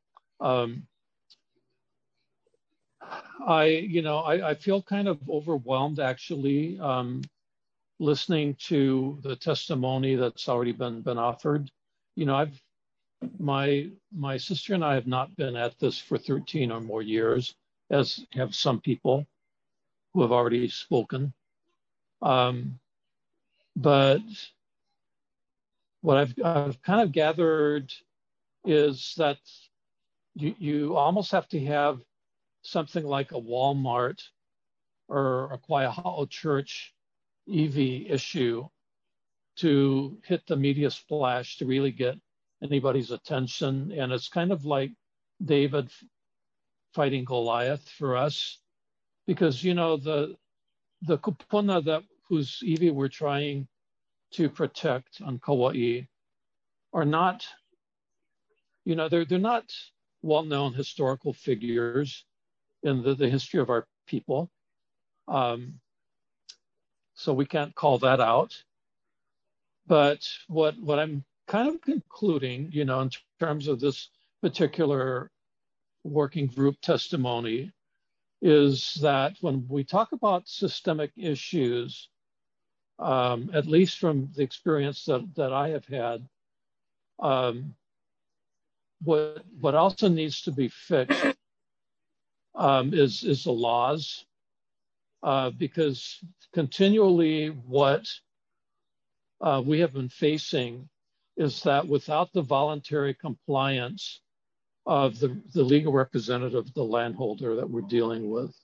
S9: I feel kind of overwhelmed actually listening to the testimony that's already been offered. My sister and I have not been at this for 13 or more years, as have some people who have already spoken. But what I've kind of gathered is that you almost have to have something like a Walmart or a Kaiahao Church EV issue to hit the media splash to really get anybody's attention. And it's kind of like David fighting Goliath for us, because the kupuna whose iwi we're trying to protect on Kauai are not, they're not well-known historical figures in the history of our people. So we can't call that out. But what I'm kind of concluding, in terms of this particular working group testimony, is that when we talk about systemic issues, at least from the experience that I have had, what also needs to be fixed is the laws, because continually what we have been facing is that without the voluntary compliance of the legal representative, the landholder that we're dealing with,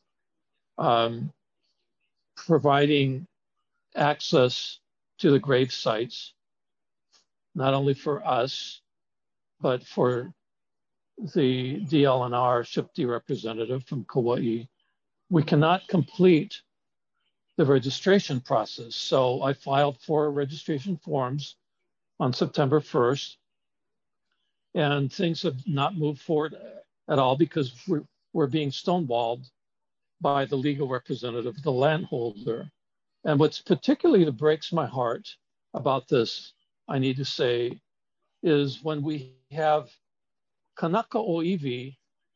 S9: providing access to the grave sites, not only for us, but for the DLNR SHPD representative from Kauai, we cannot complete the registration process. So I filed 4 registration forms on September 1st, and things have not moved forward at all because we're being stonewalled by the legal representative, the landholder. And what's particularly that breaks my heart about this, I need to say, is when we have Kanaka Oiwi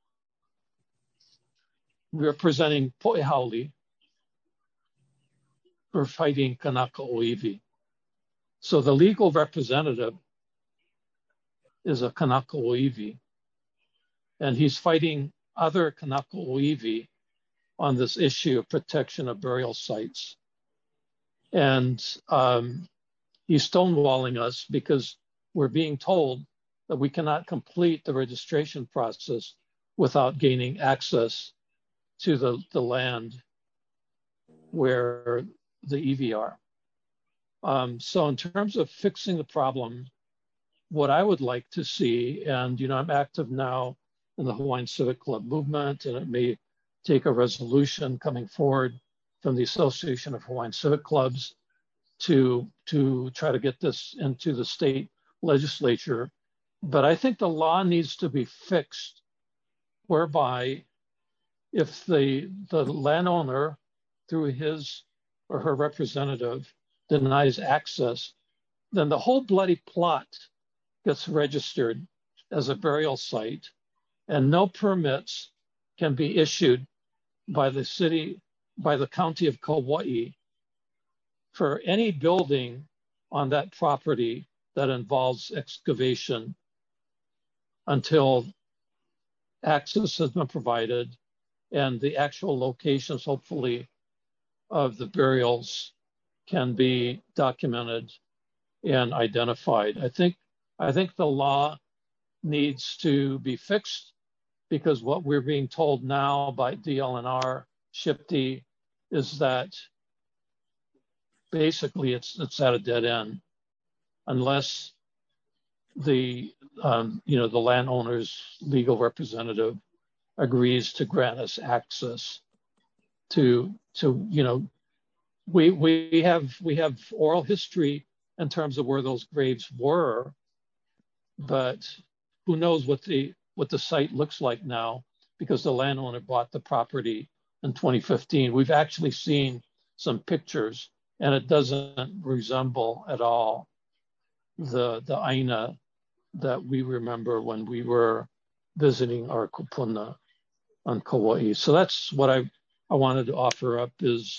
S9: representing Po'ehauli, we're fighting Kanaka Oiwi. So the legal representative is a Kanaka Oiwi, and he's fighting other Kanaka Oiwi on this issue of protection of burial sites. And he's stonewalling us because we're being told that we cannot complete the registration process without gaining access to the land where the iwi are. So in terms of fixing the problem, what I would like to see, and I'm active now in the Hawaiian Civic Club movement, and it may take a resolution coming forward from the Association of Hawaiian Civic Clubs to try to get this into the state legislature. But I think the law needs to be fixed whereby if the landowner, through his or her representative, denies access, then the whole bloody plot gets registered as a burial site, and no permits can be issued by the county of Kauai for any building on that property that involves excavation until access has been provided and the actual locations, hopefully, of the burials can be documented and identified. I think the law needs to be fixed, because what we're being told now by DLNR, SHPD, is that basically it's at a dead end unless the landowner's legal representative agrees to grant us access to we have oral history in terms of where those graves were, but who knows what the site looks like now, because the landowner bought the property in 2015. We've actually seen some pictures, and it doesn't resemble at all the Aina that we remember when we were visiting our kupuna on Kauai. So that's what I wanted to offer up is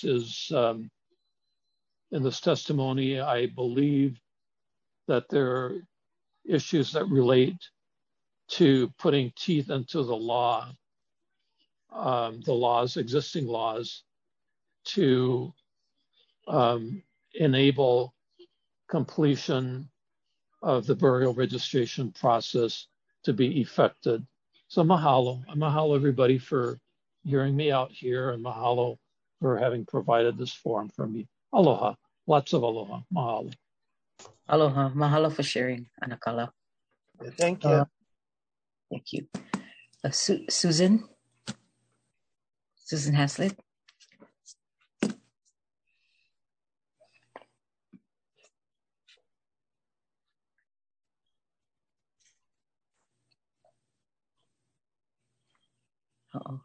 S9: in this testimony. I believe that there are issues that relate to putting teeth into the law, existing laws, to enable completion of the burial registration process to be effected. So mahalo everybody for hearing me out here, and mahalo for having provided this forum for me. Aloha, lots of aloha, mahalo.
S1: Aloha, mahalo for sharing, Anakala.
S3: Thank you.
S1: Thank you. Susan Haslett. Uh-oh.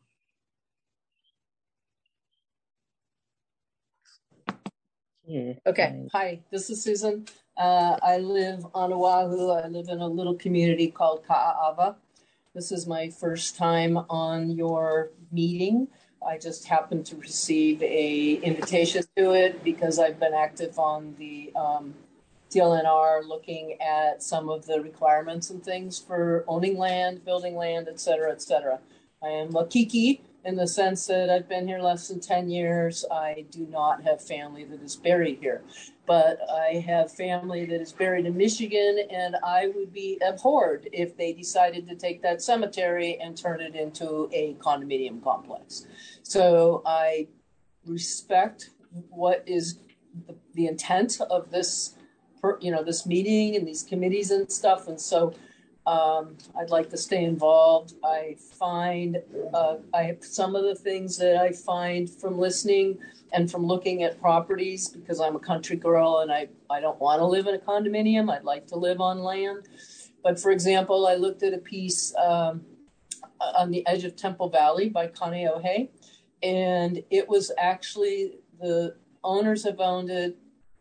S1: Yeah.
S11: Okay. Hi, this is Susan. I live on Oahu. I live in a little community called Ka'aava. This is my first time on your meeting. I just happened to receive a invitation to it because I've been active on the DLNR, looking at some of the requirements and things for owning land, building land, et cetera, et cetera. I am a Kiki in the sense that I've been here less than 10 years. I do not have family that is buried here, but I have family that is buried in Michigan, and I would be abhorred if they decided to take that cemetery and turn it into a condominium complex. So I respect what is the intent of this, this meeting and these committees and stuff. And so I'd like to stay involved. I find I have some of the things that I find from listening and from looking at properties, because I'm a country girl and I don't want to live in a condominium. I'd like to live on land. But for example, I looked at a piece on the edge of Temple Valley by Kaneohe, and it was actually, the owners have owned it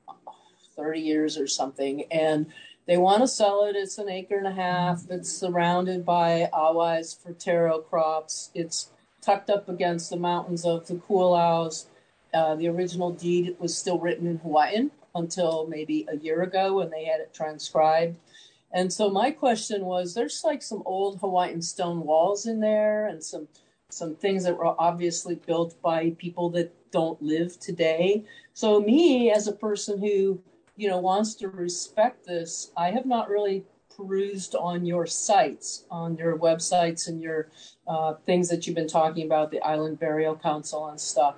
S11: 30 years or something, and they want to sell it. It's 1.5 acres. It's surrounded by awais for taro crops. It's tucked up against the mountains of the Kualaus. The original deed was still written in Hawaiian until maybe a year ago when they had it transcribed. And so my question was, there's like some old Hawaiian stone walls in there and some things that were obviously built by people that don't live today. So me, as a person who wants to respect this, I have not really perused on your sites, on your websites and your things that you've been talking about, the Island Burial Council and stuff.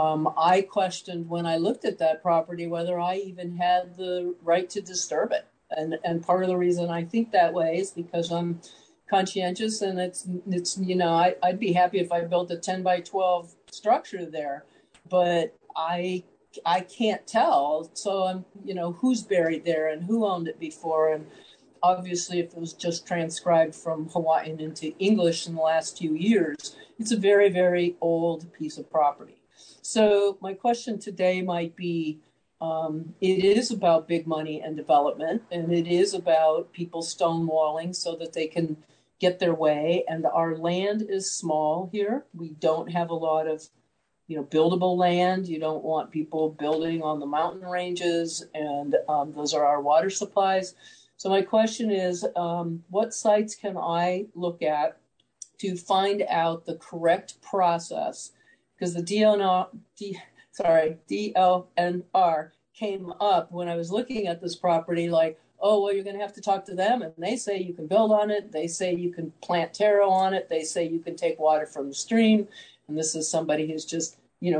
S11: I questioned when I looked at that property whether I even had the right to disturb it. And part of the reason I think that way is because I'm conscientious, and it's I'd be happy if I built a 10 by 12 structure there, but I can't tell. So I'm, who's buried there and who owned it before. And obviously, if it was just transcribed from Hawaiian into English in the last few years, it's a very, very old piece of property. So my question today might be, it is about big money and development, and it is about people stonewalling so that they can get their way. And our land is small here. We don't have a lot of, buildable land. You don't want people building on the mountain ranges, and those are our water supplies. So my question is, what sites can I look at to find out the correct process? Because the DLNR came up when I was looking at this property, like, oh, well, you're going to have to talk to them. And they say you can build on it. They say you can plant taro on it. They say you can take water from the stream. And this is somebody who's just,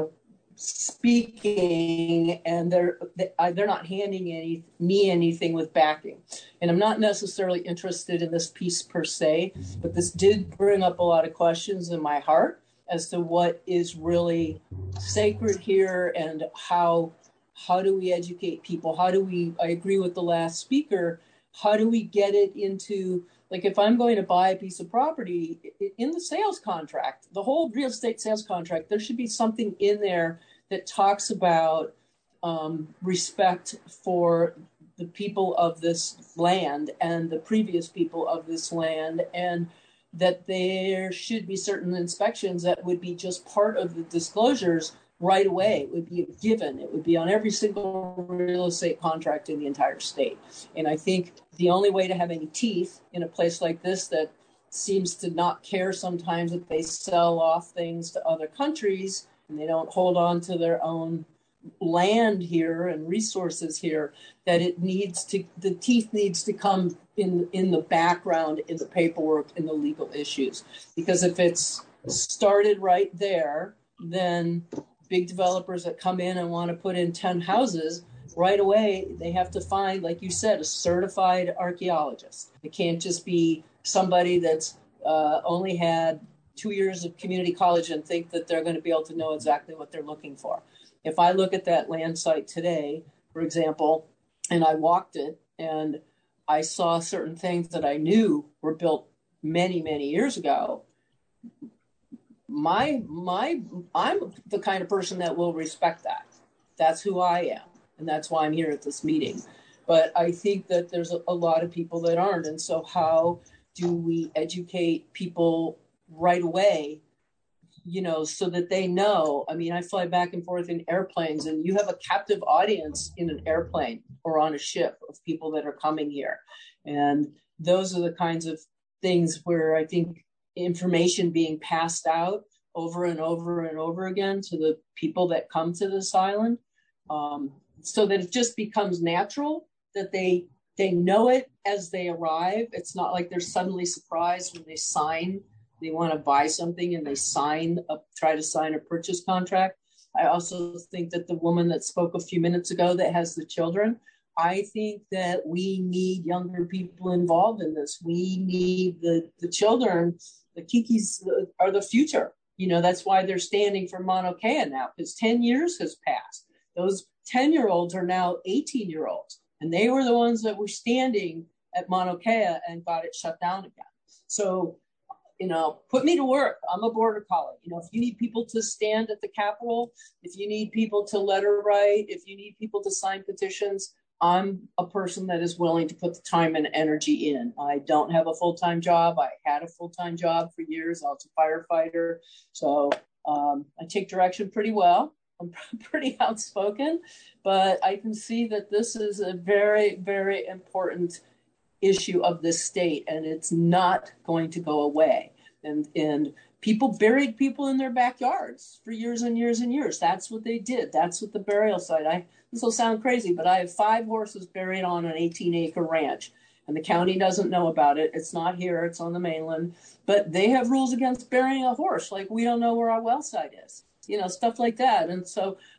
S11: speaking, and they're not handing me anything with backing. And I'm not necessarily interested in this piece per se, but this did bring up a lot of questions in my heart as to what is really sacred here, and how do we educate people? I agree with the last speaker, how do we get it into, like, if I'm going to buy a piece of property, in the sales contract, the whole real estate sales contract, there should be something in there that talks about respect for the people of this land and the previous people of this land, and that there should be certain inspections that would be just part of the disclosures right away. It would be a given. It would be on every single real estate contract in the entire state. And I think the only way to have any teeth in a place like this that seems to not care sometimes that they sell off things to other countries and they don't hold on to their own land here and resources here, that the teeth needs to come in the background, in the paperwork, in the legal issues. Because if it's started right there, then big developers that come in and want to put in 10 houses, right away, they have to find, like you said, a certified archaeologist. It can't just be somebody that's only had 2 years of community college and think that they're going to be able to know exactly what they're looking for. If I look at that land site today, for example, and I walked it and I saw certain things that I knew were built many, many years ago, I'm the kind of person that will respect that. That's who I am. And that's why I'm here at this meeting. But I think that there's a lot of people that aren't. And so how do we educate people right away, so that they know? I mean, I fly back and forth in airplanes, and you have a captive audience in an airplane or on a ship of people that are coming here. And those are the kinds of things where I think information being passed out over and over and over again to the people that come to this island, so that it just becomes natural, that they know it as they arrive. It's not like they're suddenly surprised when they want to buy something and they try to sign a purchase contract. I also think that the woman that spoke a few minutes ago that has the children, I think that we need younger people involved in this. We need the children. The Kikis are the future. That's why they're standing for Mauna Kea now, because 10 years has passed. Those 10-year-olds are now 18-year-olds, and they were the ones that were standing at Mauna Kea and got it shut down again. So, put me to work. I'm a border collie. If you need people to stand at the Capitol, if you need people to letter write, if you need people to sign petitions, I'm a person that is willing to put the time and energy in. I don't have a full-time job. I had a full-time job for years. I was a firefighter. So I take direction pretty well. I'm pretty outspoken, but I can see that this is a very, very important issue of this state, and it's not going to go away. And people buried people in their backyards for years and years and years. That's what they did. That's what the burial site. This will sound crazy, but I have 5 horses buried on an 18-acre ranch, and the county doesn't know about it. It's not here. It's on the mainland. But they have rules against burying a horse, like we don't know where our well site is, stuff like that. And so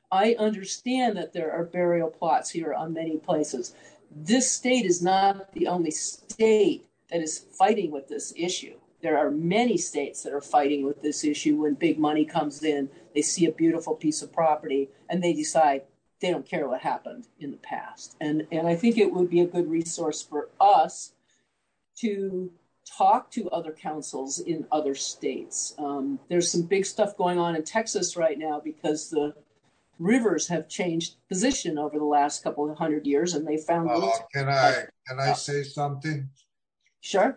S11: I understand that there are burial plots here on many places. This state is not the only state that is fighting with this issue. There are many states that are fighting with this issue. When big money comes in, they see a beautiful piece of property and they decide they don't care what happened in the past. And I think it would be a good resource for us to talk to other councils in other states. There's some big stuff going on in Texas right now because the rivers have changed position over the last couple of 100 years, and they found.
S4: Can I say something?
S11: Sure.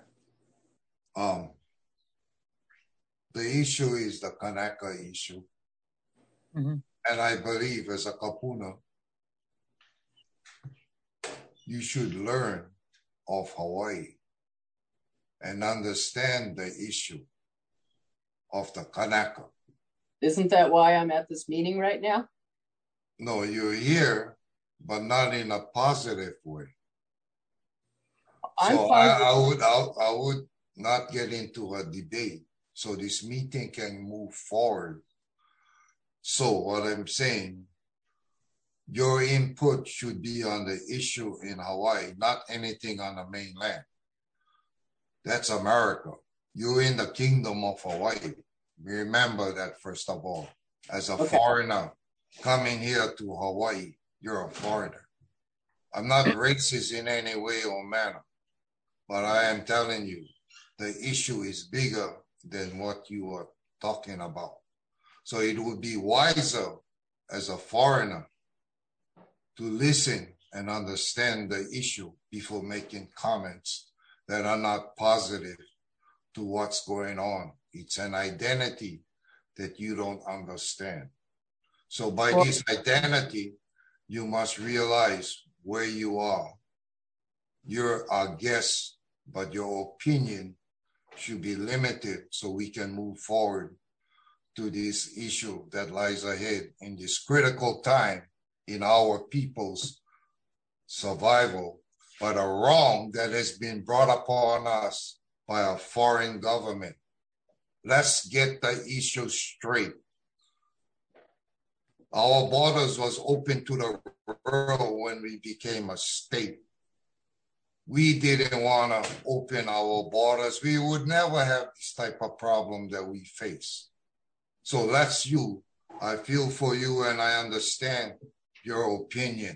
S4: The issue is the Kanaka issue.
S1: Mm-hmm.
S4: And I believe as a Kapuna, you should learn of Hawaii and understand the issue of the Kanaka.
S11: Isn't that why I'm at this meeting right now?
S4: No, you're here, but not in a positive way. So I would not get into a debate so this meeting can move forward. So what I'm saying, your input should be on the issue in Hawaii, not anything on the mainland. That's America. You're in the kingdom of Hawaii. Remember that, first of all. As a foreigner coming here to Hawaii, you're a foreigner. I'm not racist in any way or manner, but I am telling you, the issue is bigger than what you are talking about. So it would be wiser as a foreigner to listen and understand the issue before making comments that are not positive to what's going on. It's an identity that you don't understand. So by this identity, you must realize where you are. You're our guest, but your opinion should be limited so we can move forward to this issue that lies ahead in this critical time in our people's survival, but a wrong that has been brought upon us by a foreign government. Let's get the issue straight. Our borders was open to the world when we became a state. We didn't want to open our borders. We would never have this type of problem that we face. So that's you. I feel for you and I understand your opinion.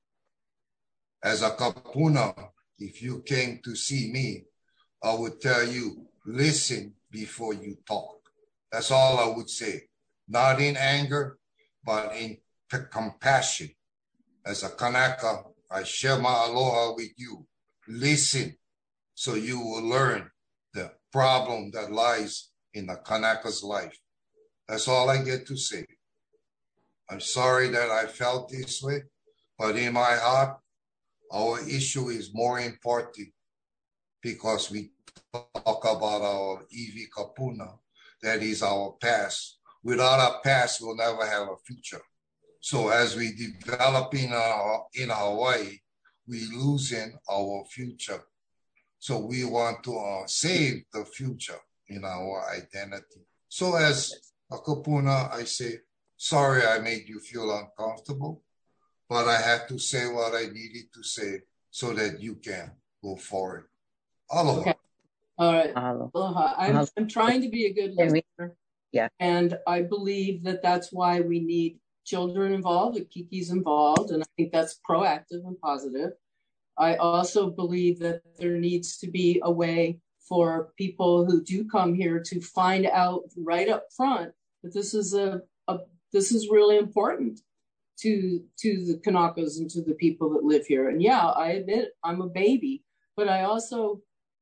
S4: As a Kapuna, if you came to see me, I would tell you, listen before you talk. That's all I would say. Not in anger, but in compassion. As a Kanaka, I share my aloha with you. Listen so you will learn the problem that lies in the Kanaka's life. That's all I get to say. I'm sorry that I felt this way, but in my heart, our issue is more important because we talk about our Iwi Kapuna, that is our past. Without our past, we'll never have a future. So as we develop in Hawaii, we losing our future. So we want to save the future in our identity. So as a Kapuna, I say, sorry I made you feel uncomfortable, but I had to say what I needed to say so that you can go forward. Aloha.
S11: Okay. All right. Aloha. I'm trying to be a good listener.
S1: Yeah.
S11: And I believe that that's why we need children involved, the Kikis involved, and I think that's proactive and positive. I also believe that there needs to be a way for people who do come here to find out right up front that this is this is really important to the Kanakas and to the people that live here. And yeah, I admit I'm a baby, but I also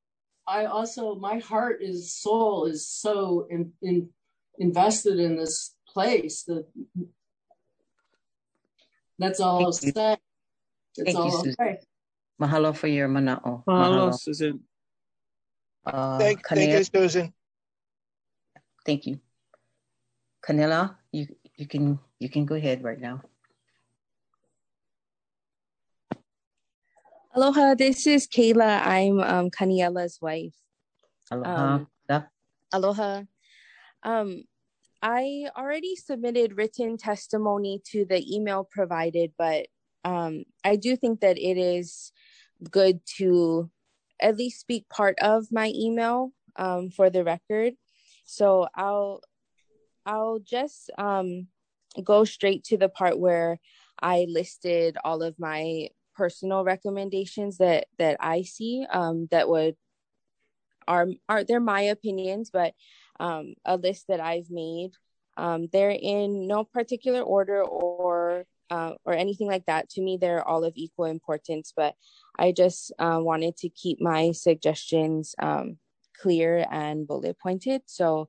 S11: my heart soul is so invested in this place that that's all I'll say. That's all I'll say.
S1: Mahalo for your mana'o.
S2: Mahalo, Susan.
S12: Thank you, Susan.
S1: Thank you. Kanela, you can go ahead right now.
S13: Aloha, this is Kayla. I'm Kaniela's wife.
S1: Aloha.
S13: Aloha. I already submitted written testimony to the email provided, but I do think that it is good to at least speak part of my email for the record. So I'll just go straight to the part where I listed all of my personal recommendations that I see that they're my opinions, but a list that I've made. They're in no particular order or anything like that. To me, they're all of equal importance, but I just wanted to keep my suggestions clear and bullet pointed. So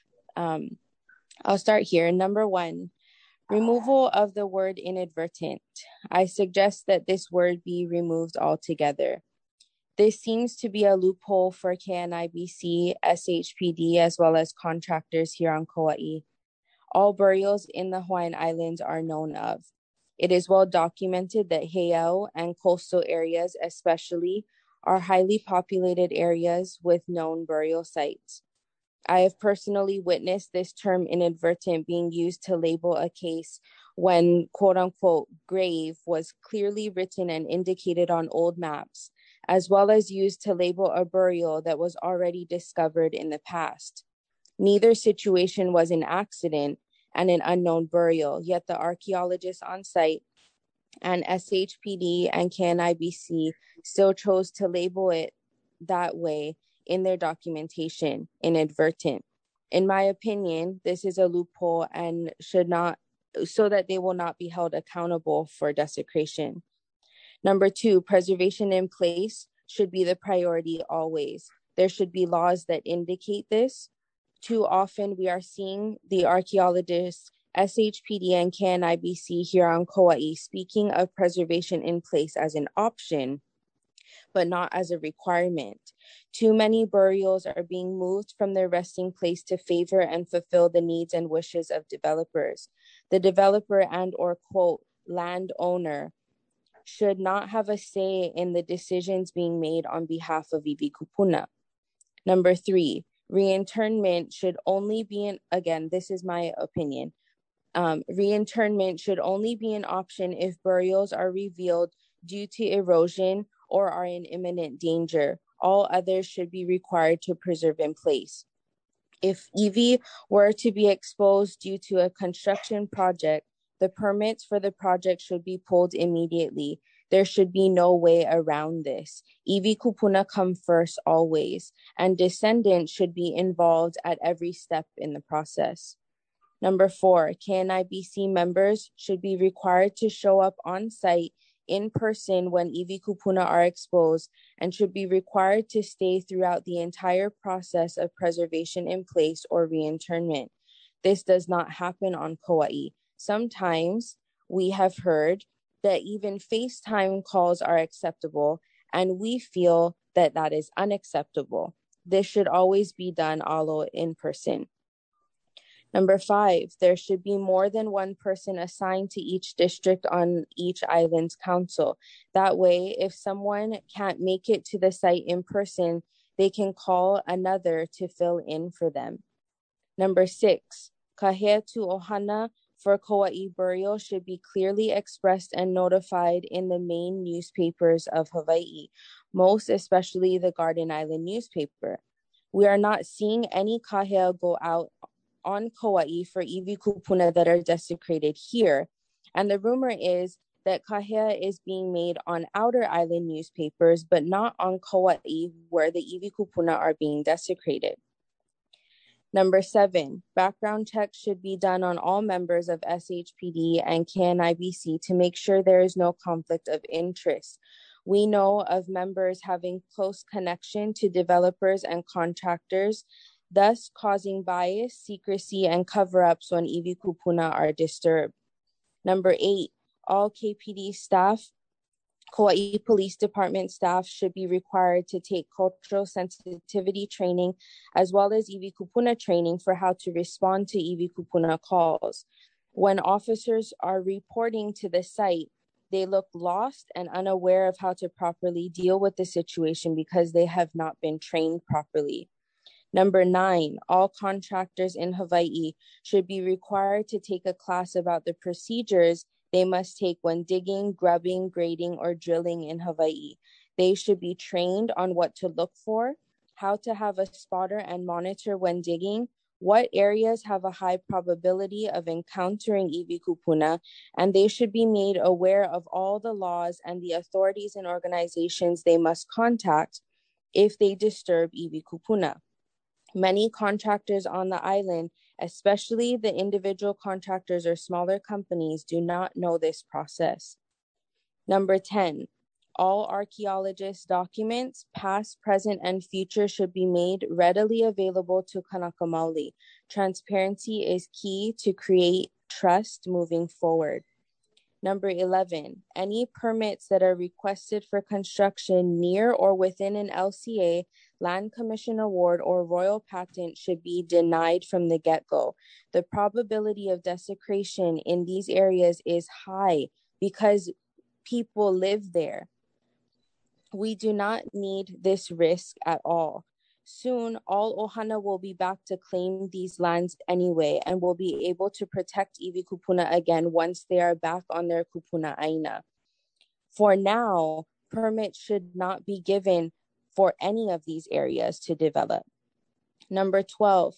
S13: I'll start here. Number 1, removal of the word inadvertent. I suggest that this word be removed altogether. This seems to be a loophole for KNIBC, SHPD, as well as contractors here on Kauai. All burials in the Hawaiian Islands are known of. It is well documented that Heiau and coastal areas especially are highly populated areas with known burial sites. I have personally witnessed this term inadvertent being used to label a case when quote-unquote grave was clearly written and indicated on old maps, as well as used to label a burial that was already discovered in the past. Neither situation was an accident and an unknown burial, yet the archaeologists on site and SHPD and KNIBC still chose to label it that way in their documentation, inadvertent. In my opinion, this is a loophole and should not, so that they will not be held accountable for desecration. Number 2, preservation in place should be the priority always. There should be laws that indicate this. Too often we are seeing the archaeologists, SHPD and KNIBC here on Kauai speaking of preservation in place as an option, but not as a requirement. Too many burials are being moved from their resting place to favor and fulfill the needs and wishes of developers. The developer and or quote landowner should not have a say in the decisions being made on behalf of Iwi Kupuna. Number 3, reinterment should only be again, this is my opinion. Reinterment should only be an option if burials are revealed due to erosion or are in imminent danger. All others should be required to preserve in place. If Iwi were to be exposed due to a construction project, the permits for the project should be pulled immediately. There should be no way around this. Iwi Kupuna come first always, and descendants should be involved at every step in the process. Number 4, KNIBC members should be required to show up on site in person when Iwi Kupuna are exposed and should be required to stay throughout the entire process of preservation in place or reinterment. This does not happen on Kauai. Sometimes we have heard that even FaceTime calls are acceptable, and we feel that that is unacceptable. This should always be done all in person. Number 5, there should be more than one person assigned to each district on each island's council. That way, if someone can't make it to the site in person, they can call another to fill in for them. Number 6, kahea tu ohana for Kauai burial should be clearly expressed and notified in the main newspapers of Hawaii, most especially the Garden Island newspaper. We are not seeing any kahea go out on Kauai for Iwi Kupuna that are desecrated here. And the rumor is that kahea is being made on outer island newspapers, but not on Kauai where the Iwi Kupuna are being desecrated. Number 7, background checks should be done on all members of SHPD and KNIBC to make sure there is no conflict of interest. We know of members having close connection to developers and contractors, thus causing bias, secrecy, and cover-ups when Iwi Kupuna are disturbed. Number 8, all KPD staff, Kauai Police Department staff should be required to take cultural sensitivity training as well as Iwi Kupuna training for how to respond to Iwi Kupuna calls. When officers are reporting to the site, they look lost and unaware of how to properly deal with the situation because they have not been trained properly. Number 9, all contractors in Hawaii should be required to take a class about the procedures they must take when digging, grubbing, grading, or drilling in Hawaii. They should be trained on what to look for, how to have a spotter and monitor when digging, what areas have a high probability of encountering iwi kupuna, and they should be made aware of all the laws and the authorities and organizations they must contact if they disturb iwi kupuna. Many contractors on the island, especially the individual contractors or smaller companies, do not know this process. Number 10, all archaeologist documents, past, present, and future, should be made readily available to Kanaka Maoli. Transparency is key to create trust moving forward. Number 11, any permits that are requested for construction near or within an LCA, Land Commission Award, or Royal Patent should be denied from the get-go. The probability of desecration in these areas is high because people live there. We do not need this risk at all. Soon, all Ohana will be back to claim these lands anyway and will be able to protect iwi kupuna again once they are back on their kupuna aina. For now, permits should not be given for any of these areas to develop. Number 12,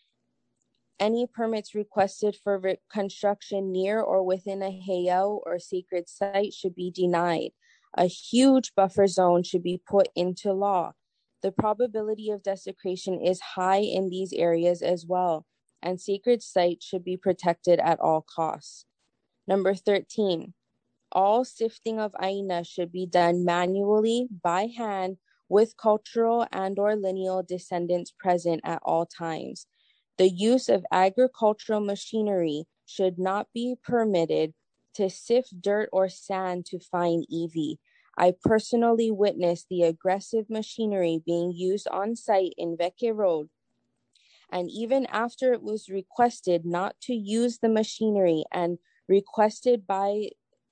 S13: any permits requested for construction near or within a heiau or sacred site should be denied. A huge buffer zone should be put into law. The probability of desecration is high in these areas as well, and sacred sites should be protected at all costs. Number 13, all sifting of aina should be done manually by hand with cultural and/or lineal descendants present at all times. The use of agricultural machinery should not be permitted to sift dirt or sand to find iwi. I personally witnessed the aggressive machinery being used on site in Veke Road, and even after it was requested not to use the machinery and requested by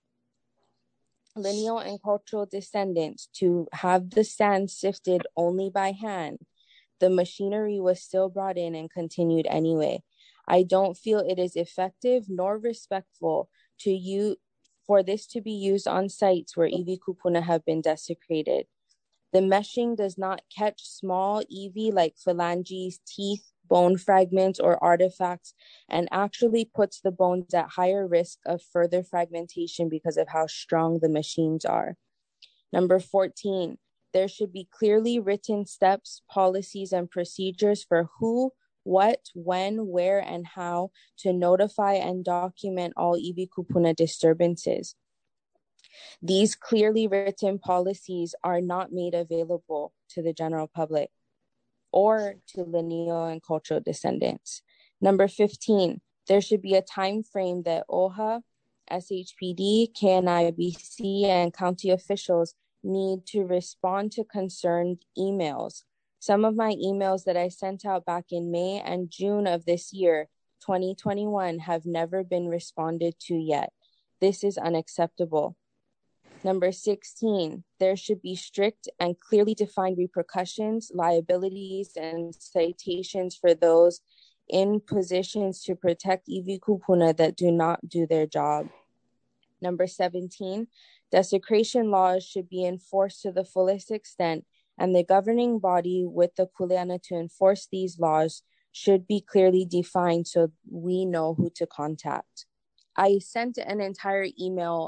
S13: lineal and cultural descendants to have the sand sifted only by hand, the machinery was still brought in and continued anyway. I don't feel it is effective nor respectful to you for this to be used on sites where iwi kupuna have been desecrated. The meshing does not catch small iwi like phalanges, teeth, bone fragments, or artifacts, and actually puts the bones at higher risk of further fragmentation because of how strong the machines are. Number 14, there should be clearly written steps, policies, and procedures for who, what, when, where, and how to notify and document all iwi kupuna disturbances. These clearly written policies are not made available to the general public or to lineal and cultural descendants. Number 15, there should be a time frame that OHA, SHPD, KNIBC, and county officials need to respond to concerned emails. Some of my emails that I sent out back in May and June of this year, 2021, have never been responded to yet. This is unacceptable. Number 16, there should be strict and clearly defined repercussions, liabilities, and citations for those in positions to protect iwi kupuna that do not do their job. Number 17, desecration laws should be enforced to the fullest extent, and the governing body with the kuleana to enforce these laws should be clearly defined so we know who to contact. I sent an entire email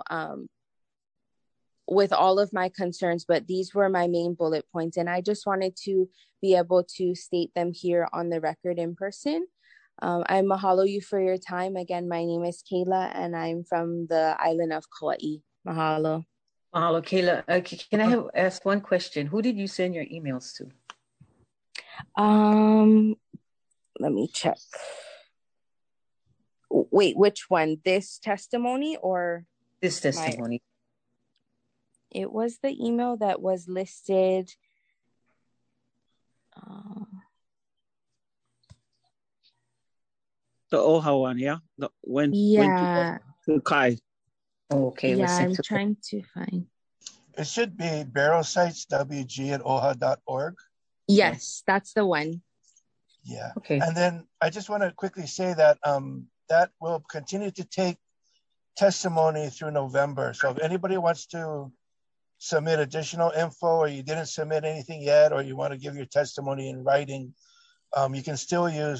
S13: with all of my concerns, but these were my main bullet points, and I just wanted to be able to state them here on the record in person. I mahalo you for your time. Again, my name is Kayla, and I'm from the island of Kauai. Mahalo.
S1: Mahalo, Kayla. Can I ask one question? Who did you send your emails to?
S13: Let me check. Wait, which one? This testimony or
S1: this testimony?
S13: It was the email that was listed.
S2: The OHA one, yeah? Went to Kai.
S1: Okay.
S13: Yeah, I'm trying to find.
S12: It should be barrelsiteswg@oha.org.
S13: Yes, that's the one.
S3: Yeah.
S1: Okay.
S3: And then I just want to quickly say that that will continue to take testimony through November. So if anybody wants to submit additional info, or you didn't submit anything yet, or you want to give your testimony in writing, you can still use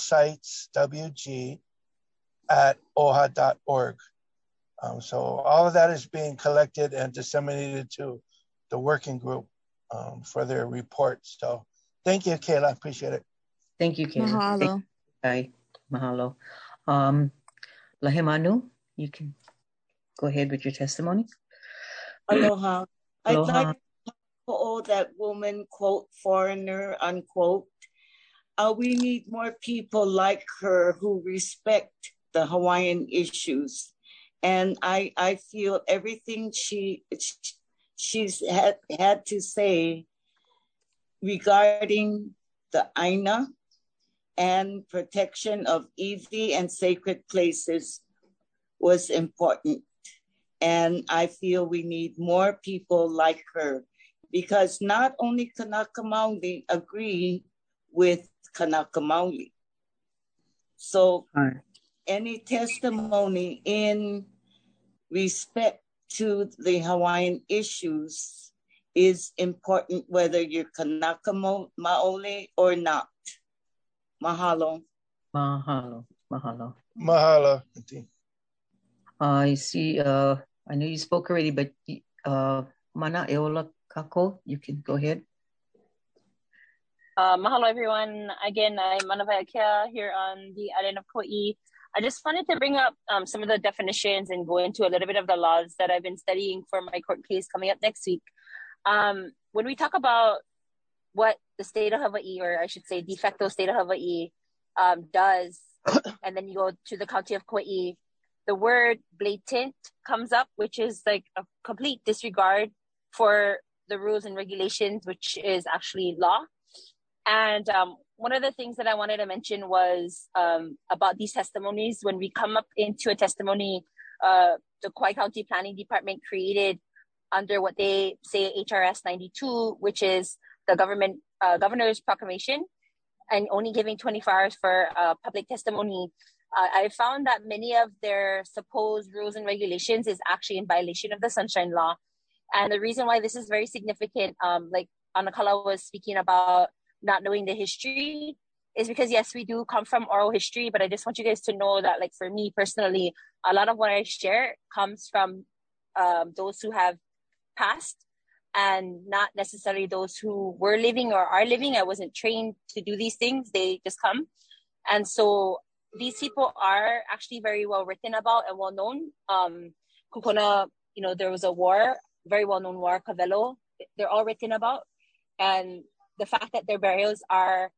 S3: burialsiteswg@oha.org. So all of that is being collected and disseminated to the working group for their reports. So thank you, Kayla. Appreciate it.
S1: Thank you, Kayla.
S13: Mahalo.
S1: Hi. Mahalo. Lahimanu, you can go ahead with your testimony.
S14: Aloha. I'd
S1: Aloha.
S14: like to call that woman, quote, foreigner, unquote. We need more people like her who respect the Hawaiian issues. And I feel everything she's had to say regarding the Aina and protection of iwi and sacred places was important. And I feel we need more people like her, because not only Kanaka Maoli agree with Kanaka Maoli. So any testimony in respect to the Hawaiian issues is important, whether you're Kanaka Maoli or not. Mahalo.
S1: Mahalo. Mahalo.
S3: Mahalo.
S1: I see, I know you spoke already, but Mana Eola Kako, you can go ahead.
S10: Mahalo, everyone. Again, I'm Manavai Akea here on the island of Kauai. I just wanted to bring up some of the definitions and go into a little bit of the laws that I've been studying for my court case coming up next week. When we talk about what the state of Hawaii, or I should say de facto state of Hawaii, does, and then you go to the county of Kauai, the word blatant comes up, which is like a complete disregard for the rules and regulations, which is actually law. And one of the things that I wanted to mention was about these testimonies. When we come up into a testimony, the Kauai County Planning Department created under what they say HRS 92, which is the governor's proclamation, and only giving 24 hours for public testimony. I found that many of their supposed rules and regulations is actually in violation of the Sunshine Law. And the reason why this is very significant, like Anakala was speaking about not knowing the history, is because yes, we do come from oral history, but I just want you guys to know that, like, for me personally, a lot of what I share comes from those who have passed, and not necessarily those who were living or are living. I wasn't trained to do these things. They just come. And so these people are actually very well written about and well known. Kukona, there was a war, very well known war, Kavelo. They're all written about. And the fact that their burials are,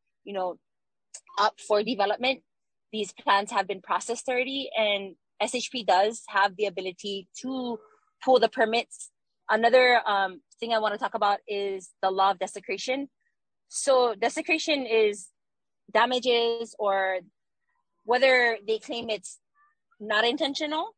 S10: up for development, these plans have been processed already, and SHP does have the ability to pull the permits. Another thing I want to talk about is the law of desecration. So desecration is damages, or whether they claim it's not intentional,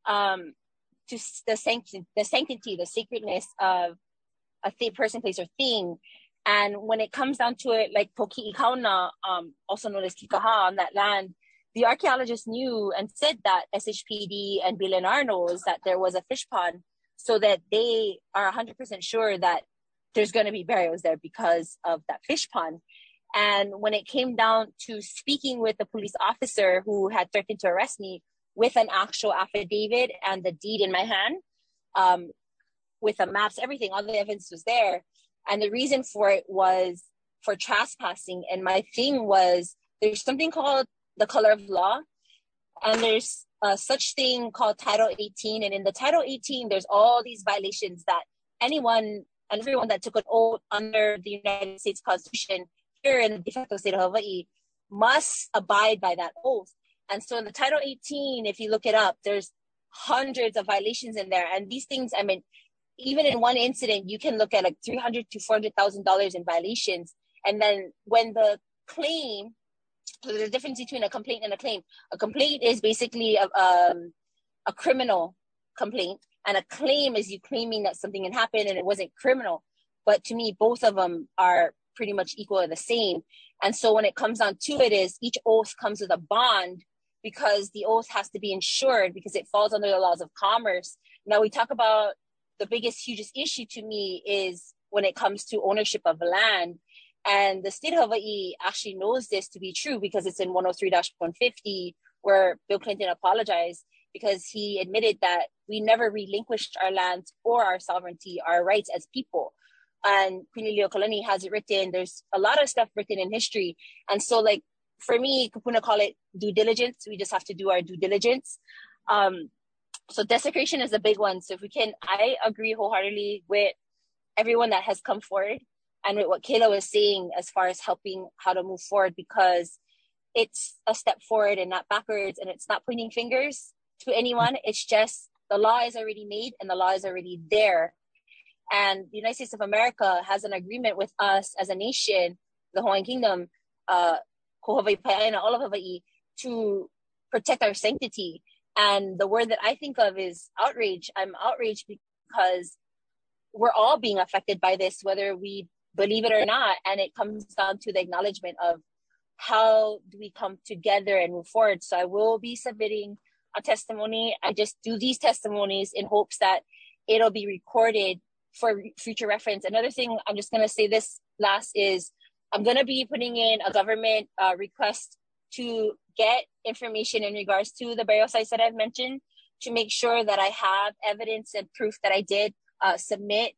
S10: to the sanctity, the sacredness of a person, place, or thing. And when it comes down to it, like Poki'i Kauna, also known as Kikaha, on that land, the archaeologists knew and said that SHPD and BLNR knows that there was a fish pond, so that they are 100% sure that there's going to be burials there because of that fish pond. And when it came down to speaking with the police officer who had threatened to arrest me, with an actual affidavit and the deed in my hand, with the maps, everything, all the evidence was there. And the reason for it was for trespassing. And my thing was, there's something called the color of law, and there's such thing called Title 18. And in the Title 18, there's all these violations that anyone and everyone that took an oath under the United States Constitution here in the de facto state of Hawaii must abide by that oath. And so in the Title 18, if you look it up, there's hundreds of violations in there. And these things, I mean, even in one incident, you can look at like $300,000 to $400,000 in violations. And then when the claim, so there's a difference between a complaint and a claim. A complaint is basically a criminal complaint, and a claim is you claiming that something had happened and it wasn't criminal. But to me, both of them are pretty much equal or the same. And so when it comes down to it is each oath comes with a bond because the oath has to be insured because it falls under the laws of commerce. Now we talk about the biggest, hugest issue to me is when it comes to ownership of land. And the state of Hawaii actually knows this to be true because it's in 103-150 where Bill Clinton apologized because he admitted that we never relinquished our lands or our sovereignty, our rights as people. And Queen Liliuokalani has it written. There's a lot of stuff written in history. And so like, for me, Kupuna call it due diligence. We just have to do our due diligence. So desecration is a big one. So if we can, I agree wholeheartedly with everyone that has come forward and with what Kayla was saying as far as helping how to move forward, because it's a step forward and not backwards, and it's not pointing fingers to anyone. It's just the law is already made and the law is already there. And the United States of America has an agreement with us as a nation, the Hawaiian Kingdom, all of Hawaii, to protect our sanctity. And the word that I think of is outrage. I'm outraged because we're all being affected by this, whether we believe it or not. And it comes down to the acknowledgement of how do we come together and move forward. So I will be submitting a testimony. I just do these testimonies in hopes that it'll be recorded for future reference. Another thing, I'm just going to say this last is I'm going to be putting in a government request to get information in regards to the burial sites that I've mentioned to make sure that I have evidence and proof that I did submit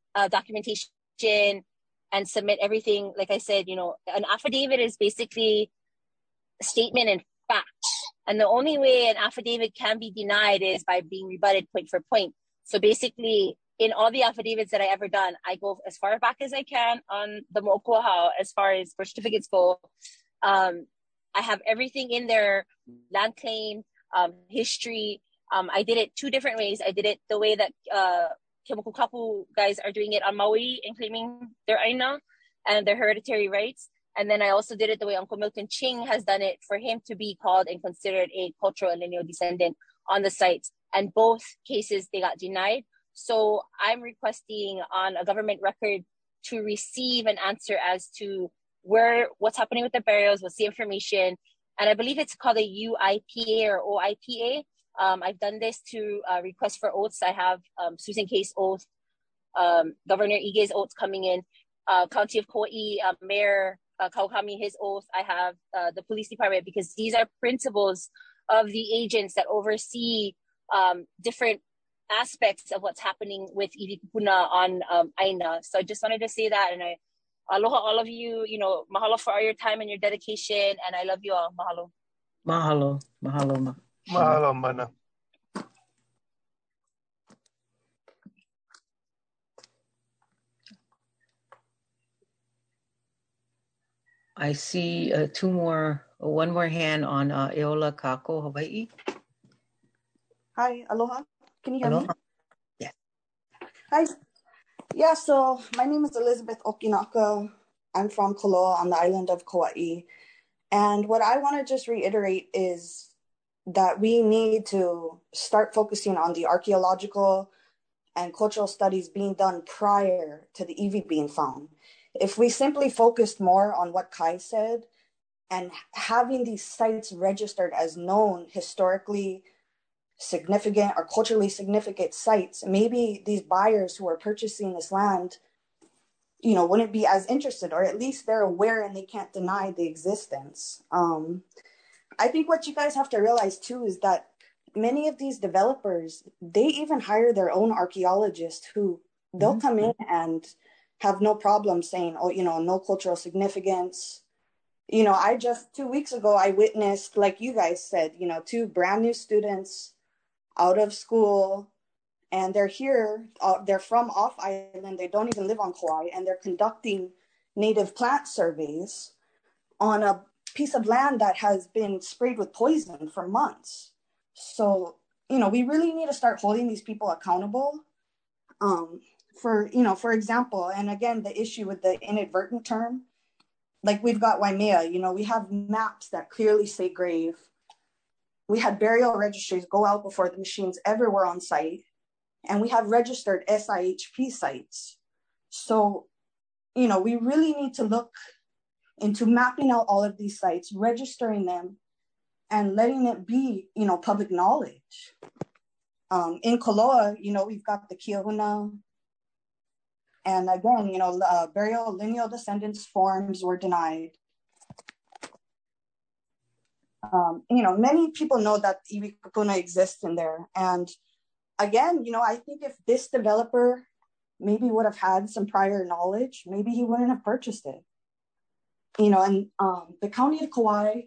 S10: documentation and submit everything. Like I said, you know, an affidavit is basically a statement and fact. And the only way an affidavit can be denied is by being rebutted point for point. So basically, in all the affidavits that I ever done, I go as far back as I can on the Mo'okuahau as far as birth certificates go. I have everything in there, land claim, history. I did it 2 different ways. I did it the way that Kemoku Kapu guys are doing it on Maui and claiming their aina and their hereditary rights. And then I also did it the way Uncle Milton Ching has done it for him to be called and considered a cultural and lineal descendant on the sites. And both cases, they got denied. So I'm requesting on a government record to receive an answer as to what's happening with the burials, what's the information. And I believe it's called a UIPA or OIPA. I've done this to request for oaths. I have Susan Case oath, Governor Ige's oath coming in, County of Kauai, Mayor Kaukami, his oath. I have the police department, because these are principles of the agents that oversee different aspects of what's happening with Iwi Kupuna on Aina. So I just wanted to say that, and I aloha all of you, you know, mahalo for all your time and your dedication, and I love you all. Mahalo.
S1: Mahalo. Mahalo.
S12: Mahalo, mana.
S1: I see one more hand on Eola Kako, Hawaii.
S15: Hi, aloha. Can you hear
S1: Aloha.
S15: me?
S1: Yes.
S15: Hi. Yeah, so my name is Elizabeth Okinaka. I'm from Koloa on the island of Kauai. And what I want to just reiterate is that we need to start focusing on the archaeological and cultural studies being done prior to the iwi being found. If we simply focused more on what Kai said and having these sites registered as known historically significant or culturally significant sites, maybe these buyers who are purchasing this land, you know, wouldn't be as interested, or at least they're aware and they can't deny the existence. I think what you guys have to realize too is that many of these developers, they even hire their own archaeologists who they'll come in and have no problem saying, oh, you know, no cultural significance. You know, I just 2 weeks ago, I witnessed, like you guys said, you know, 2 brand new students out of school, and they're here, they're from off island, they don't even live on Kauai, and they're conducting native plant surveys on a piece of land that has been sprayed with poison for months. So, you know, we really need to start holding these people accountable. For example, and again, the issue with the inadvertent term, like we've got Waimea, you know, we have maps that clearly say grave. We had burial registries go out before the machines ever were on site. And we have registered SIHP sites. So we really need to look into mapping out all of these sites, registering them, and letting it be, public knowledge. In Koloa, we've got the Kiahuna, and again, burial lineal descendants forms were denied. Many people know that iwi kupuna exists in there. And again, I think if this developer maybe would have had some prior knowledge, maybe he wouldn't have purchased it. And the county of Kauai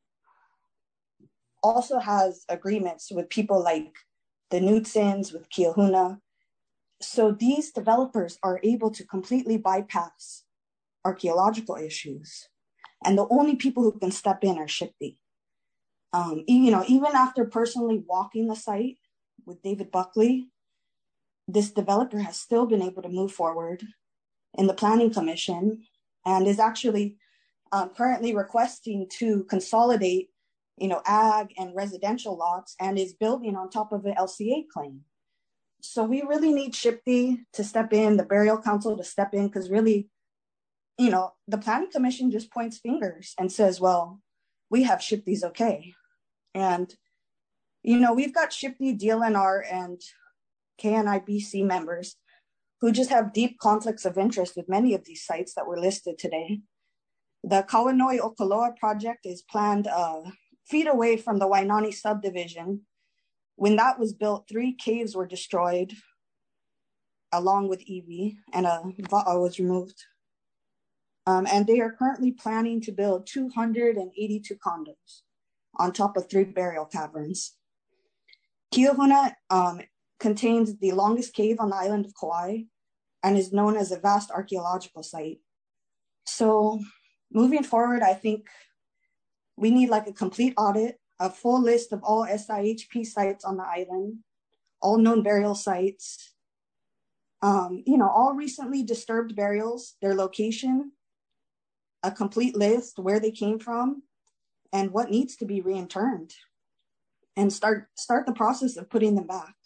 S15: also has agreements with people like the Knutsons, with Kiahuna. So these developers are able to completely bypass archaeological issues. And the only people who can step in are SHPE. Even after personally walking the site with David Buckley, this developer has still been able to move forward in the planning commission and is actually currently requesting to consolidate, ag and residential lots, and is building on top of an LCA claim. So we really need SHPE to step in, the Burial Council to step in, because really, the planning commission just points fingers and says, well, we have SHPE's okay. And, we've got SHPE, DLNR, and KNIBC members who just have deep conflicts of interest with many of these sites that were listed today. The Kawanoi Okoloa project is planned feet away from the Wainani subdivision. When that was built, 3 caves were destroyed along with iwi, and a va'a was removed. And they are currently planning to build 282 condos on top of 3 burial caverns. Kiahuna contains the longest cave on the island of Kauai and is known as a vast archaeological site. So moving forward, I think we need like a complete audit, a full list of all SIHP sites on the island, all known burial sites, all recently disturbed burials, their location, a complete list, where they came from, and what needs to be reinterred, and start the process of putting them back.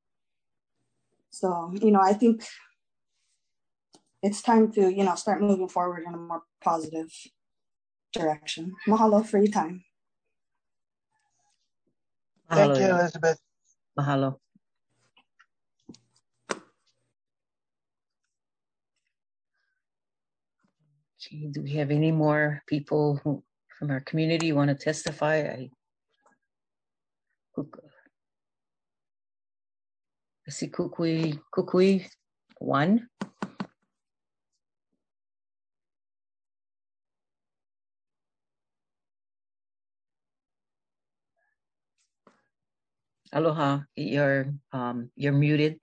S15: So, I think it's time to, start moving forward in a more positive direction. Mahalo for your time.
S12: Thank you, Elizabeth.
S1: Mahalo. Okay, do we have any more people from our community who want to testify? I see Kukui 1. Aloha, you're muted.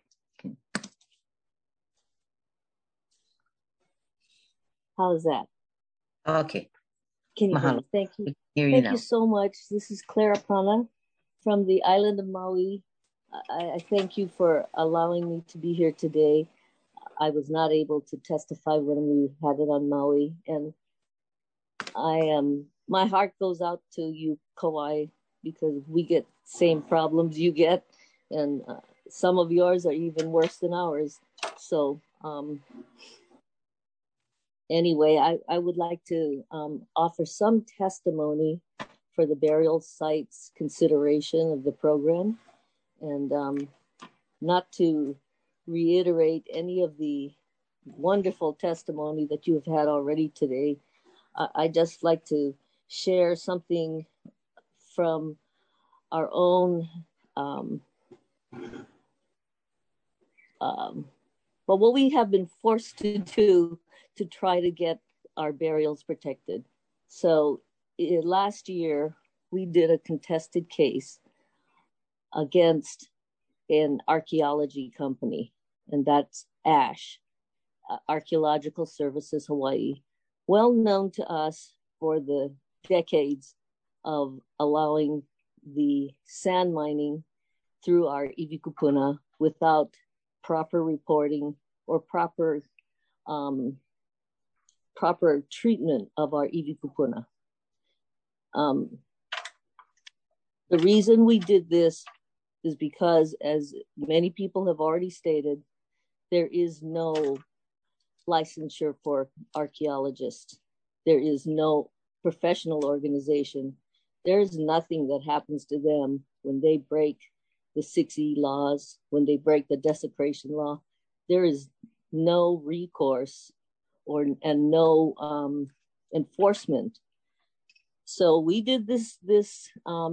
S16: How's that?
S1: Okay.
S16: Can you hear me? Thank you. Thank you so much. This is Clara Pana from the island of Maui. I thank you for allowing me to be here today. I was not able to testify when we had it on Maui, and my heart goes out to you, Kauai, because we get same problems you get, and some of yours are even worse than ours. So anyway, I would like to offer some testimony for the burial sites consideration of the program, and not to reiterate any of the wonderful testimony that you have had already today. I just like to share something from our own, what we have been forced to do to try to get our burials protected. So last year, we did a contested case against an archaeology company, and that's ASH, Archaeological Services Hawaii, well known to us for the decades of allowing the sand mining through our iwi kupuna without proper reporting or proper treatment of our iwi kupuna. The reason we did this is because, as many people have already stated, there is no licensure for archaeologists. There is no professional organization. There is nothing that happens to them when they break the 6E laws, when they break the desecration law. There is no recourse and no enforcement. So we did this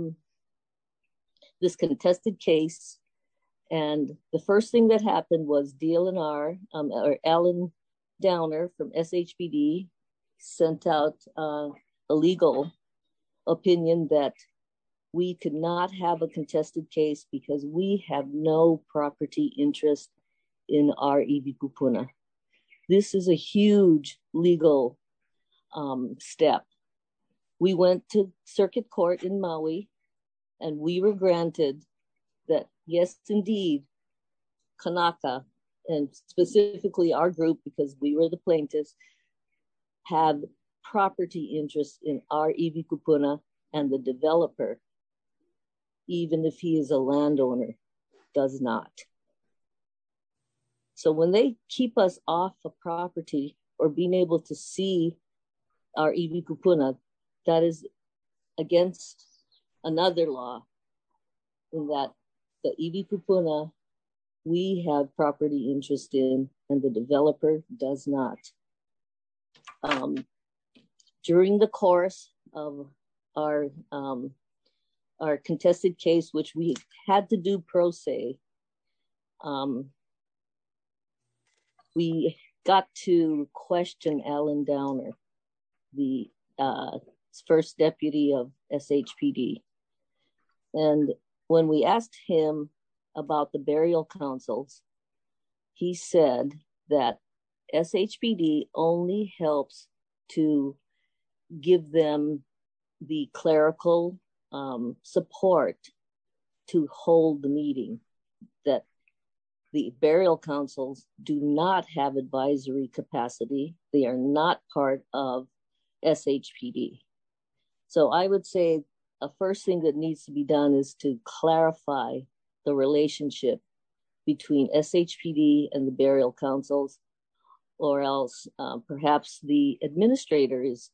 S16: contested case, and the first thing that happened was DLNR, or Alan Downer from SHPD, sent out a legal opinion that we could not have a contested case because we have no property interest in our iwi kupuna. This is a huge legal step. We went to circuit court in Maui, and we were granted that, yes, indeed, Kanaka, and specifically our group, because we were the plaintiffs, have property interest in our iwi kupuna, and the developer, even if he is a landowner, does not. So when they keep us off a property or being able to see our iwi kupuna, that is against another law, in that the iwi kupuna we have property interest in and the developer does not. During the course of our contested case, which we had to do pro se, we got to question Alan Downer, the first deputy of SHPD. And when we asked him about the burial councils, he said that SHPD only helps to give them the clerical support to hold the meeting, that the burial councils do not have advisory capacity. They are not part of SHPD. So I would say a first thing that needs to be done is to clarify the relationship between SHPD and the burial councils, or else perhaps the administrator is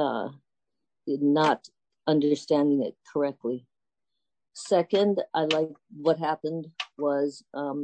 S16: not understanding it correctly. Second, I like what happened was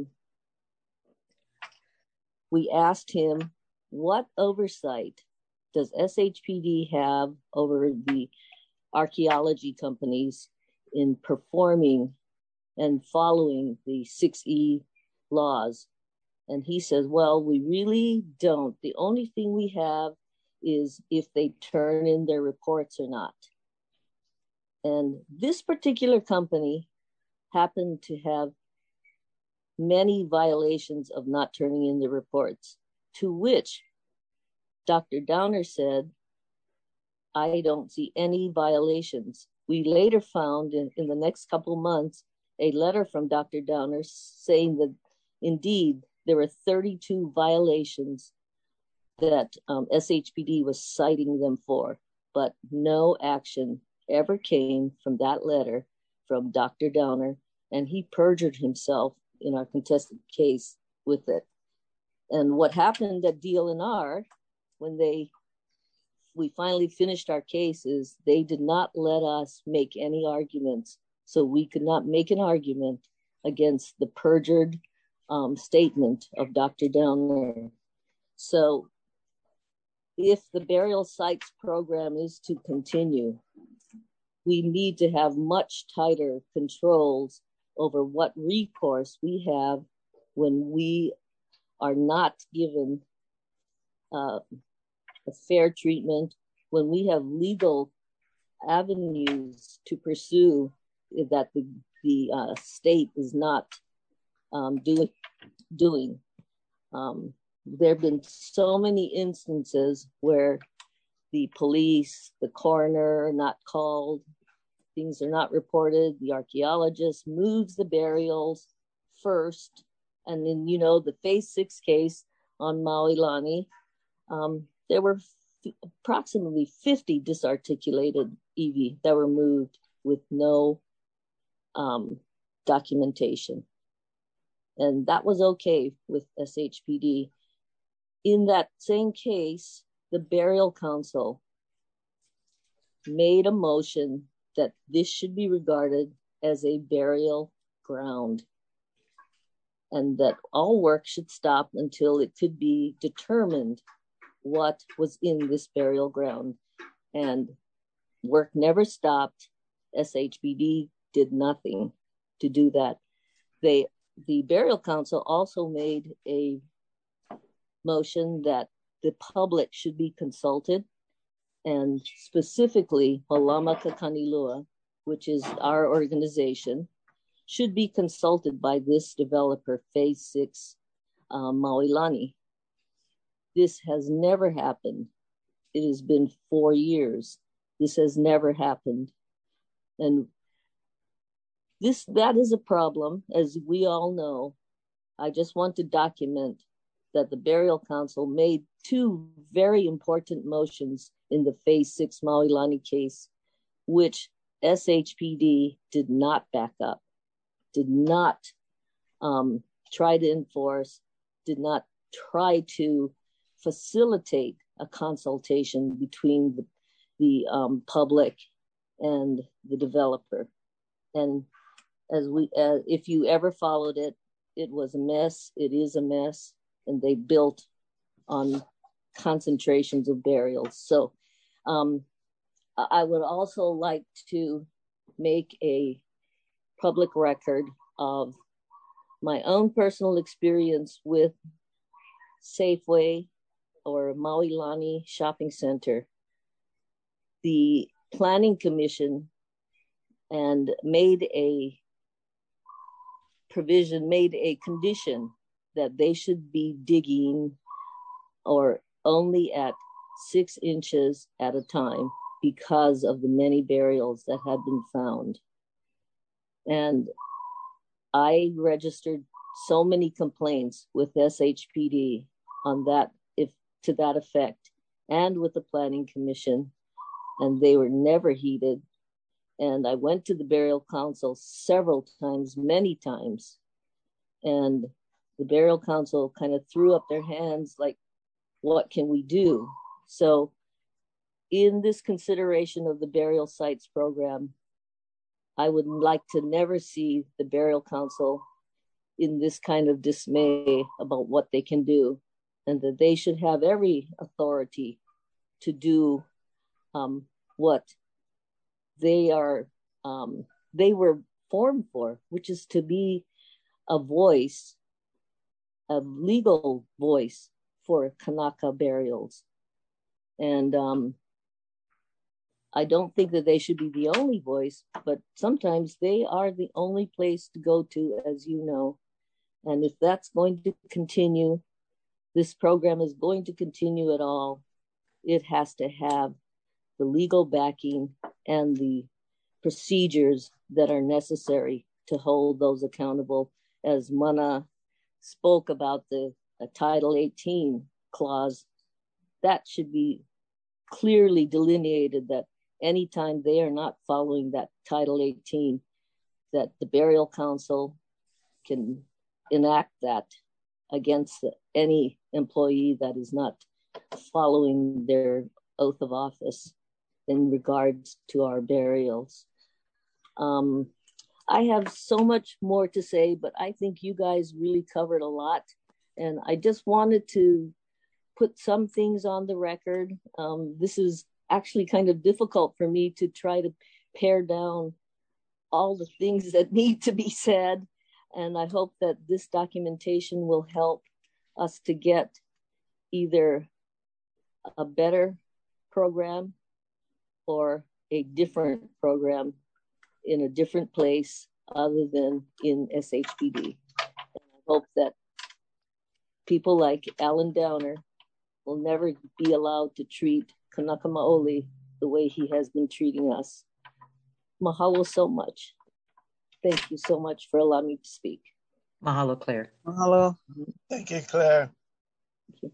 S16: we asked him, what oversight does SHPD have over the archaeology companies in performing and following the 6E laws? And he says, well, we really don't. The only thing we have is if they turn in their reports or not. And this particular company happened to have many violations of not turning in the reports, to which Dr. Downer said, I don't see any violations. We later found in the next couple of months a letter from Dr. Downer saying that indeed there were 32 violations that SHPD was citing them for, but no action ever came from that letter from Dr. Downer, and he perjured himself in our contested case with it. And what happened at DLNR, when we finally finished our case, is they did not let us make any arguments. So we could not make an argument against the perjured statement of Dr. Downer. So if the burial sites program is to continue, we need to have much tighter controls over what recourse we have when we are not given a fair treatment, when we have legal avenues to pursue that the state is not doing. There have been so many instances where the police, the coroner are not called, things are not reported, the archaeologist moves the burials first, and then, the phase 6 case on Maui Lani, there were approximately 50 disarticulated iwi that were moved with no documentation. And that was okay with SHPD. In that same case, the Burial Council made a motion that this should be regarded as a burial ground and that all work should stop until it could be determined what was in this burial ground. And work never stopped. SHPD did nothing to do that. The Burial Council also made a motion that the public should be consulted, and specifically Holamaka Kanilua, which is our organization, should be consulted by this developer, Phase 6 Maui Lani. This has never happened. It has been 4 years. This has never happened. And that is a problem, as we all know. I just want to document that the Burial Council made 2 very important motions in the Phase 6 Maui Lani case, which SHPD did not back up, did not try to enforce, did not try to facilitate a consultation between the public and the developer. And if you ever followed it, it was a mess. It is a mess. And they built on concentrations of burials. So I would also like to make a public record of my own personal experience with Safeway or Maui Lani Shopping Center. The Planning Commission and made a condition that they should be digging or only at 6 inches at a time because of the many burials that had been found. And I registered so many complaints with SHPD on that, to that effect, and with the Planning Commission, and they were never heeded. And I went to the Burial Council several times, many times, and the Burial Council kind of threw up their hands like, what can we do? So in this consideration of the burial sites program, I would like to never see the Burial Council in this kind of dismay about what they can do, and that they should have every authority to do what they were formed for, which is to be a voice, a legal voice for Kanaka burials. And I don't think that they should be the only voice, but sometimes they are the only place to go to, as you know. And if that's going to continue, this program is going to continue at all, it has to have the legal backing and the procedures that are necessary to hold those accountable. As Mana spoke about the Title 18 clause, that should be clearly delineated, that anytime they are not following that Title 18, that the Burial Council can enact that against any employee that is not following their oath of office in regards to our burials. I have so much more to say, but I think you guys really covered a lot. And I just wanted to put some things on the record. This is actually kind of difficult for me to try to pare down all the things that need to be said. And I hope that this documentation will help us to get either a better program or a different program in a different place other than in SHPD. And I hope that people like Alan Downer will never be allowed to treat Kanaka Maoli the way he has been treating us. Mahalo so much. Thank you so much for allowing me to speak.
S1: Mahalo, Claire.
S12: Mahalo.
S3: Thank you, Claire.
S16: Thank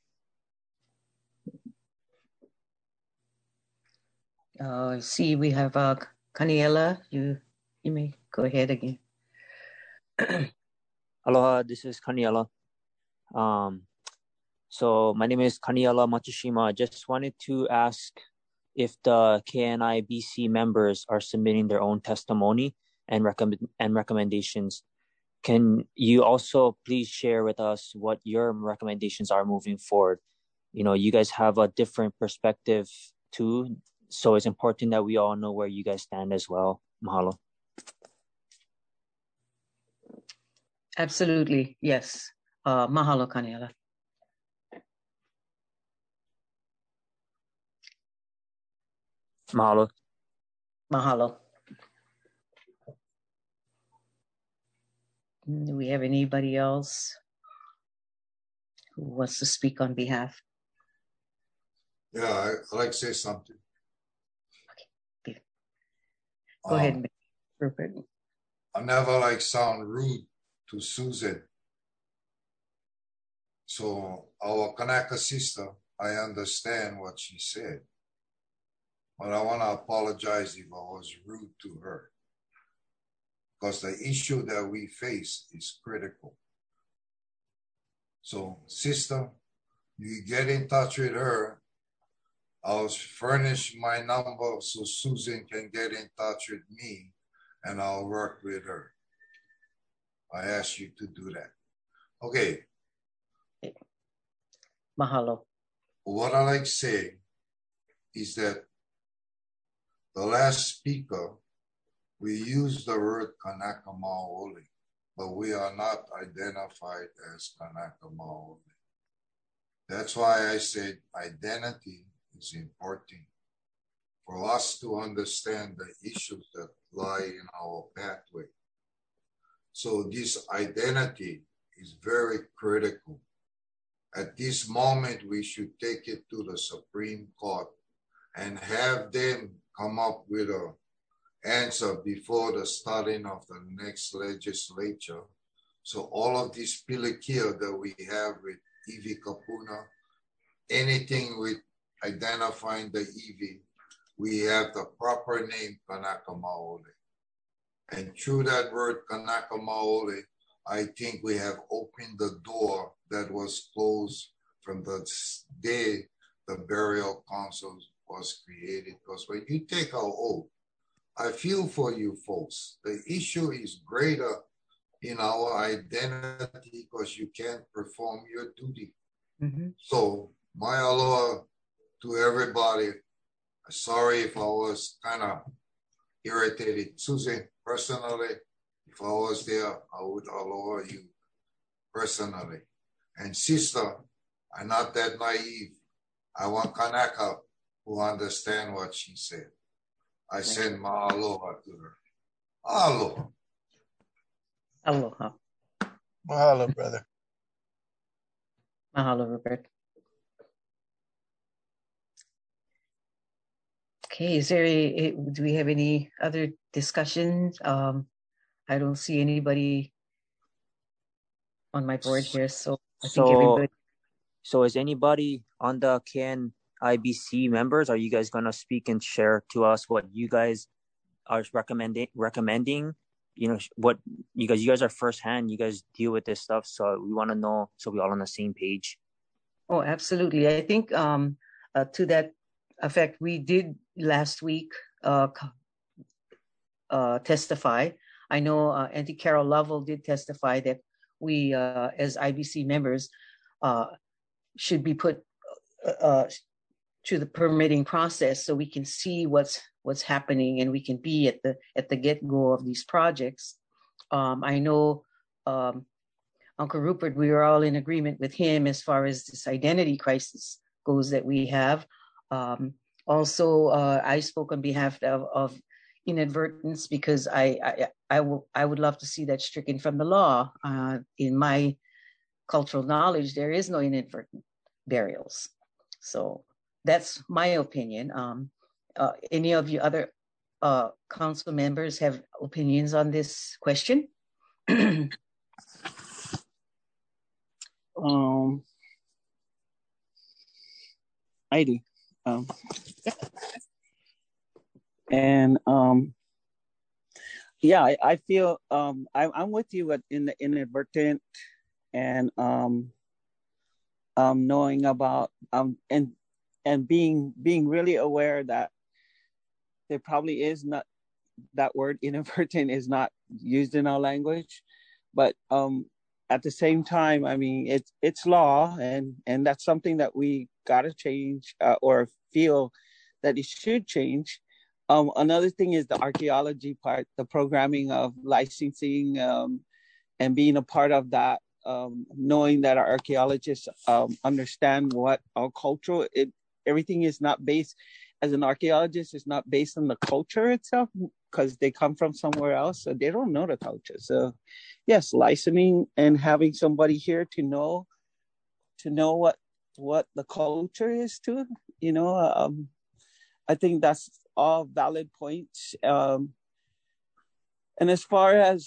S1: you. See, we have Kaniela. You may go ahead again.
S17: Aloha, this is Kaniela. So my name is Kaniela Matsushima. I just wanted to ask if the KNIBC members are submitting their own testimony and recommendations. Can you also please share with us what your recommendations are moving forward? You guys have a different perspective too, so it's important that we all know where you guys stand as well. Mahalo.
S1: Absolutely, yes. Mahalo, Kaniela.
S17: Mahalo.
S1: Mahalo. Do we have anybody else who wants to speak on behalf?
S4: Yeah, I'd like to say something.
S1: Okay. Go ahead, Rupert.
S4: I never sound rude to Susan. So our Kanaka sister, I understand what she said. But I want to apologize if I was rude to her. Because the issue that we face is critical. So, sister, you get in touch with her. I'll furnish my number so Susan can get in touch with me, and I'll work with her. I ask you to do that. Okay.
S1: Mahalo.
S4: What I like to say is that the last speaker, we use the word Kanaka Maoli, but we are not identified as Kanaka Maoli. That's why I said identity is important for us to understand the issues that lie in our pathway. So this identity is very critical. At this moment, we should take it to the Supreme Court and have them come up with an answer before the starting of the next legislature. So all of this pilikia that we have with Ivi Kapuna, anything with identifying the Ivi, we have the proper name Kanaka Maoli. And through that word Kanaka Maoli, I think we have opened the door that was closed from the day the burial council was created. Because when you take our oath, I feel for you folks. The issue is greater in our identity because you can't perform your duty. Mm-hmm. So my aloha to everybody. Sorry if I was kind of irritated. Susan, personally, if I was there, I would aloha you personally. And sister, I'm not that naive. I want Kanaka who understand what she said. I send my aloha to her. Aloha.
S1: Aloha.
S3: Mahalo, brother.
S1: Mahalo, Rupert. Okay, do we have any other discussions? I don't see anybody on my board here, so I think everybody.
S17: So is anybody on the KNIBC members? Are you guys gonna speak and share to us what you guys are recommending? What you guys are firsthand. You guys deal with this stuff, so we want to know, so we're all on the same page.
S1: Oh, absolutely. I think to that effect, we did last week testify. I know Auntie Carol Lovell did testify that we, as IBC members, should be put to the permitting process so we can see what's happening and we can be at the get-go of these projects. I know Uncle Rupert, we are all in agreement with him as far as this identity crisis goes that we have. Also, I spoke on behalf of inadvertence because I would love to see that stricken from the law. In my cultural knowledge, there is no inadvertent burials. So that's my opinion. Any of you other council members have opinions on this question?
S2: I do. And yeah, I feel I'm with you in the inadvertent, and knowing about and being really aware that there probably is not, that word inadvertent is not used in our language, but at the same time, I mean, it's law, and that's something that we gotta change, or feel that it should change. Another thing is the archaeology part, the programming of licensing, and being a part of that, knowing that our archaeologists understand what our culture, everything is not based, as an archaeologist, it's not based on the culture itself, because they come from somewhere else, so they don't know the culture. So yes, licensing and having somebody here to know what the culture is too, I think that's all valid points. And as far as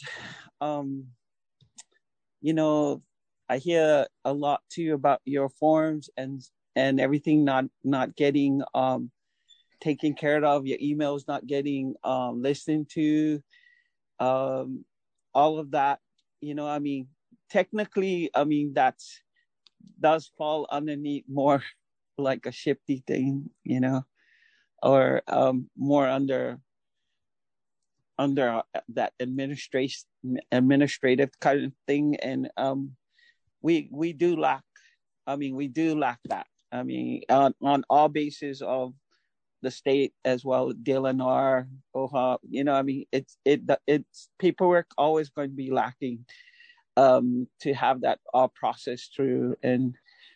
S2: I hear a lot too about your forms and everything not getting taken care of, your emails not getting listened to, all of that, I mean, technically, I mean, that's does fall underneath more like a SHPD thing, or more under that administrative kind of thing. And we do lack that. I mean, on all bases of the state as well, DLNR, OHA, I mean, it's paperwork always going to be lacking to have that all processed through. And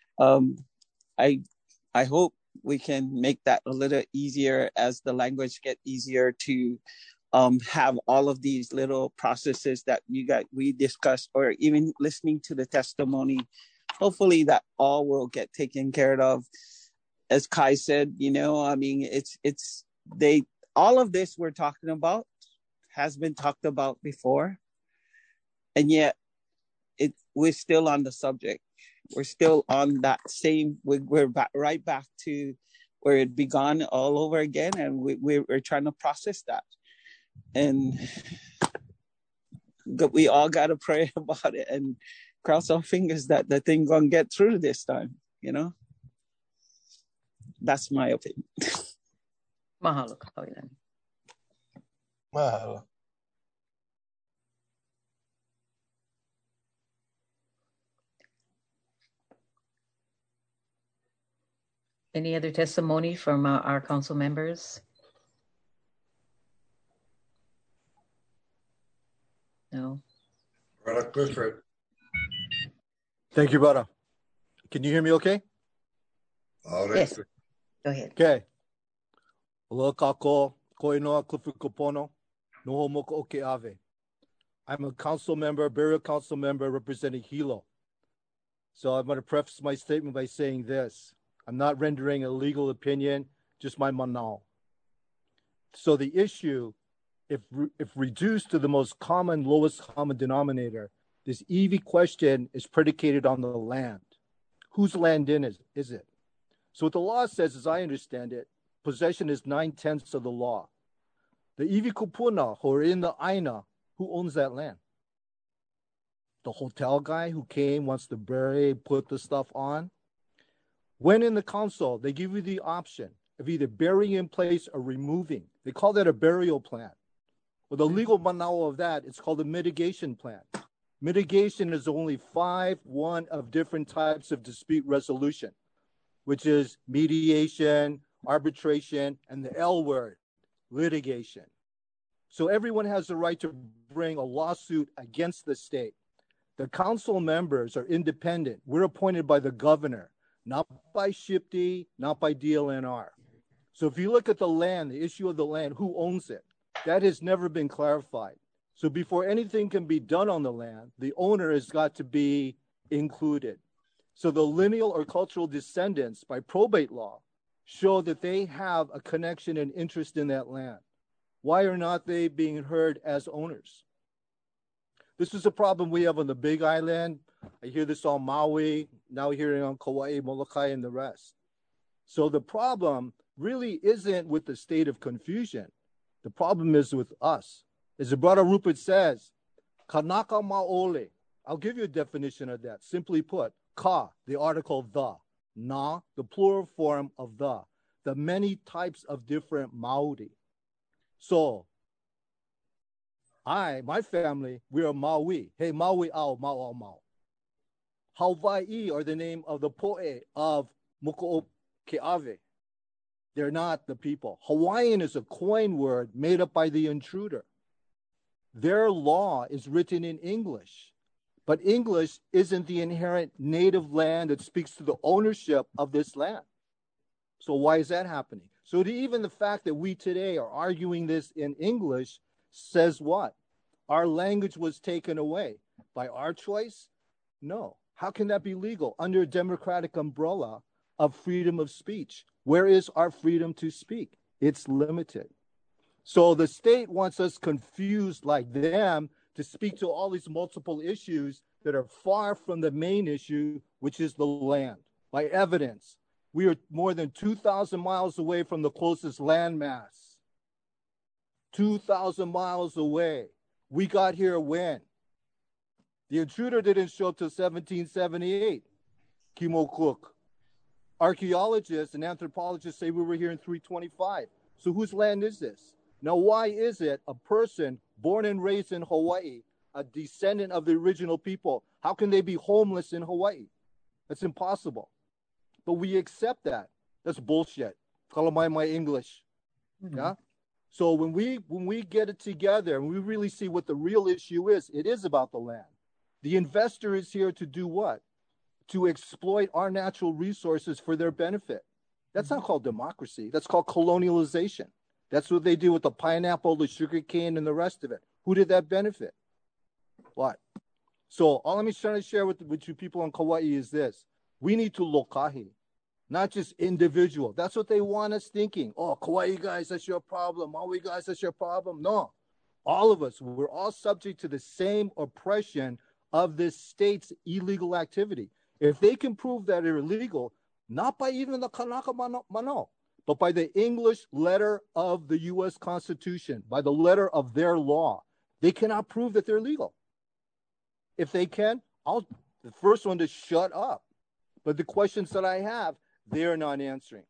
S2: I hope we can make that a little easier as the language get easier to have all of these little processes that we discussed, or even listening to the testimony. Hopefully that all will get taken care of. As Kai said, I mean, all of this we're talking about has been talked about before, and yet we're still on the subject. We're still on that same. We're right back to where it began all over again, and we're trying to process that. And we all got to pray about it and cross our fingers that the thing gonna get through this time. That's my opinion.
S1: Mahalo, Kailani.
S3: Mahalo.
S1: Any other testimony from our council members? No.
S4: Brother Clifford.
S18: Thank you, brother. Can you hear me okay?
S1: Yes. Go ahead.
S18: Okay. Aloha kako, koinoa Clifford Kopono, noho moko oke ave. I'm a council member, burial council member representing Hilo. So I'm going to preface my statement by saying this. I'm not rendering a legal opinion, just my manao. So the issue, if reduced to the most common, lowest common denominator, this EV question is predicated on the land. Whose land is it? So what the law says, as I understand it, possession is 9/10 of the law. The iwi kupuna, who are in the aina, who owns that land? The hotel guy who came, wants to bury, put the stuff on. When in the council, they give you the option of either burying in place or removing. They call that a burial plan. Well, the legal manao of that, it's called a mitigation plan. Mitigation is only one of different types of dispute resolution, which is mediation, arbitration, and the L word, litigation. So everyone has the right to bring a lawsuit against the state. The council members are independent. We're appointed by the governor, not by SHPD, not by DLNR. So if you look at the land, the issue of the land, who owns it? That has never been clarified. So before anything can be done on the land, the owner has got to be included. So the lineal or cultural descendants by probate law show that they have a connection and interest in that land. Why are not they being heard as owners? This is a problem we have on the Big Island. I hear this on Maui, now hearing on Kauai, Molokai, and the rest. So the problem really isn't with the state of confusion. The problem is with us. As the brother Rupert says, kanaka maole. I'll give you a definition of that. Simply put, Ka, the article the. Na, the plural form of the many types of different Maori. So, my family, we are Maui. Hey, Maui au, mau au mau. Hawaii are the name of the poe of Mokuoke'awe. They're not the people. Hawaiian is a coin word made up by the intruder. Their law is written in English, but English isn't the inherent native land that speaks to the ownership of this land. So why is that happening? So even the fact that we today are arguing this in English says what? Our language was taken away by our choice? No. How can that be legal under a democratic umbrella of freedom of speech? Where is our freedom to speak? It's limited. So the state wants us confused like them to speak to all these multiple issues that are far from the main issue, which is the land. By evidence, we are more than 2,000 miles away from the closest landmass. 2,000 miles away. We got here when? The intruder didn't show up till 1778. Kimo Cook. Archaeologists and anthropologists say we were here in 325. So whose land is this? Now, why is it a person born and raised in Hawaii, a descendant of the original people, how can they be homeless in Hawaii? That's impossible. But we accept that. That's bullshit. Kalamai my English. Mm-hmm. Yeah. So when we get it together and we really see what the real issue is, it is about the land. The investor is here to do what? To exploit our natural resources for their benefit. That's not called democracy. That's called colonialization. That's what they do with the pineapple, the sugar cane, and the rest of it. Who did that benefit? What? So all I'm trying to share with you people on Kauai is this. We need to lokahi, not just individual. That's what they want us thinking. Oh, Kauai guys, that's your problem. Maui guys, that's your problem. No. All of us, we're all subject to the same oppression of this state's illegal activity. If they can prove that they're illegal, not by even the Kanaka Mano, but by the English letter of the U.S. Constitution, by the letter of their law, they cannot prove that they're legal. If they can, I'll the first one to shut up. But the questions that I have, they're not answering.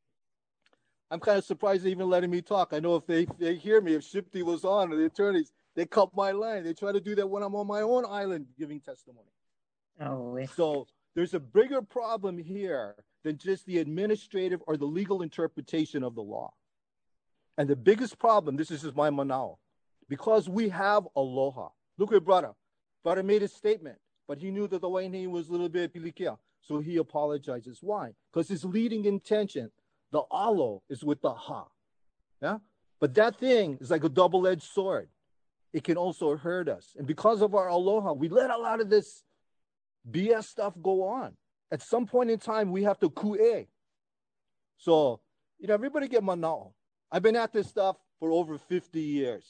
S18: I'm kind of surprised they're even letting me talk. I know if they hear me, if Shipti was on, or the attorneys, they cut my line. They try to do that when I'm on my own island giving testimony.
S1: Oh,
S18: so there's a bigger problem here than just the administrative or the legal interpretation of the law. And the biggest problem, this is just my manao, because we have aloha. Look at Brother. Brother made a statement, but he knew that the Waianae was a little bit pilikia, so he apologizes. Why? Because his leading intention, the alo, is with the ha. Yeah? But that thing is like a double-edged sword. It can also hurt us. And because of our aloha, we let a lot of this BS stuff go on. At some point in time, we have to ku'e. So, everybody get manao. I've been at this stuff for over 50 years.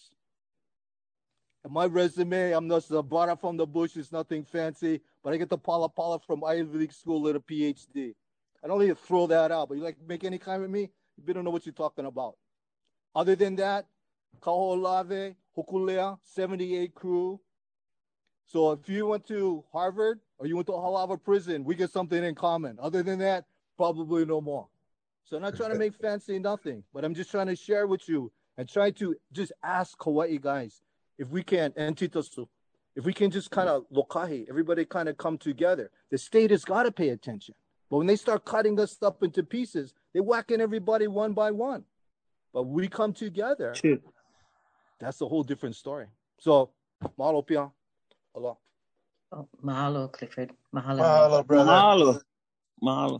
S18: And my resume, I'm not brought up from the bush, it's nothing fancy, but I get the pala from Ivy League school at a PhD. I don't need to throw that out, but you like make any comment with me? You don't know what you're talking about. Other than that, Kaho'olawe, Hokulea, 78 crew. So if you went to Harvard or you went to Halawa prison, we get something in common. Other than that, probably no more. So I'm not trying to make fancy nothing, but I'm just trying to share with you and try to just ask Hawaii guys if we can, and Titasu, if we can just kind of lokahi, everybody kind of come together. The state has got to pay attention. But when they start cutting us up into pieces, they're whacking everybody one by one. But we come together, that's a whole different story. So, mahalo pia. Allah.
S1: Oh, mahalo, Clifford. Mahalo.
S12: Mahalo, brother.
S2: Mahalo. Mahalo.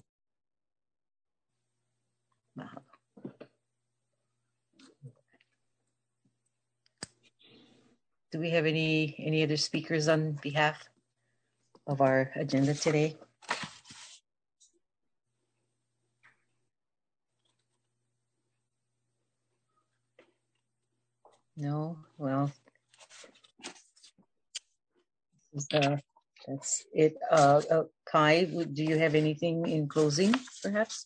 S1: Mahalo. Do we have any other speakers on behalf of our agenda today? No? Well, that's it. Kai, do you have anything in closing, perhaps?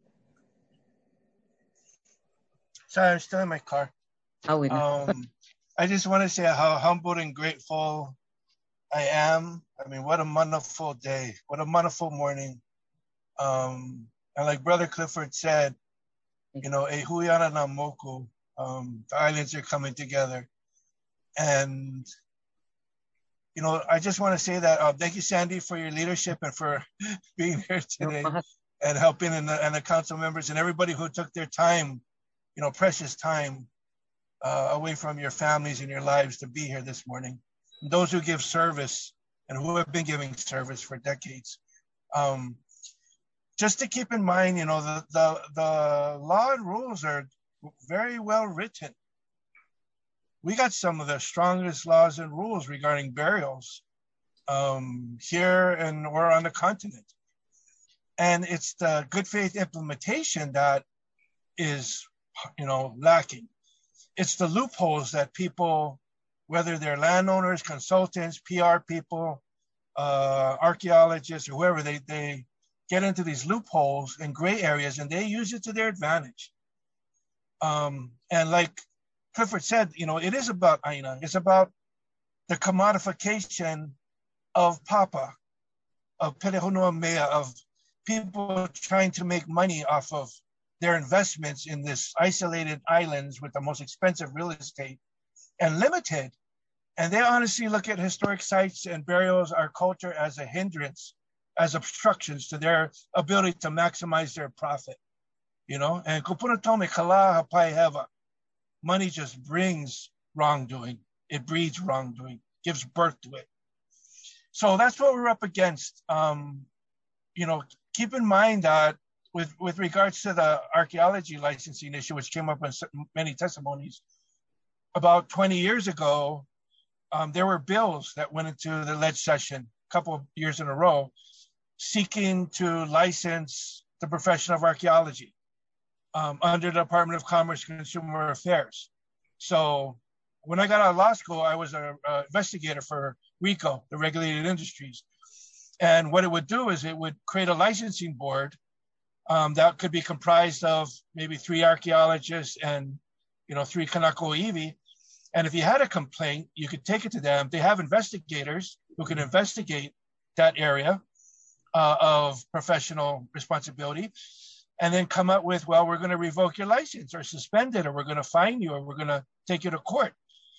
S12: Sorry, I'm still in my car.
S1: Oh,
S12: I just want to say how humbled and grateful I am. I mean, what a wonderful day. What a wonderful morning. And like Brother Clifford said, you know, e huiana na moku, the islands are coming together. And, you know, I just want to say that thank you, Sandy, for your leadership and for being here today and helping and the council members and everybody who took their time, you know, precious time away from your families and your lives to be here this morning. And those who give service and who have been giving service for decades. Just to keep in mind, you know, the law and rules are very well written. We got some of the strongest laws and rules regarding burials here and or on the continent. And it's the good faith implementation that is, you know, lacking. It's the loopholes that people, whether they're landowners, consultants, PR people, archaeologists, or whoever, they get into these loopholes and gray areas and they use it to their advantage. And like Clifford said, you know, it is about Aina. It's about the commodification of Papa, of Pelehonua Mea, of people trying to make money off of their investments in this isolated islands with the most expensive real estate and limited. And they honestly look at historic sites and burials, our culture, as a hindrance, as obstructions to their ability to maximize their profit, you know? And kupuna tome kala hapai heva. Money just brings wrongdoing. It breeds wrongdoing, gives birth to it. So that's what we're up against. You know, keep in mind that with regards to the archaeology licensing issue, which came up in many testimonies, about 20 years ago, there were bills that went into the ledge session a couple of years in a row, seeking to license the profession of archaeology under the Department of Commerce and Consumer Affairs. So when I got out of law school, I was an investigator for RICO, the Regulated Industries. And what it would do is it would create a licensing board that could be comprised of maybe 3 archaeologists and, you know, 3 Kanako Iwi. And if you had a complaint, you could take it to them. They have investigators who can investigate that area of professional responsibility and then come up with, well, we're going to revoke your license or suspend it, or we're going to fine you, or we're going to take you to court.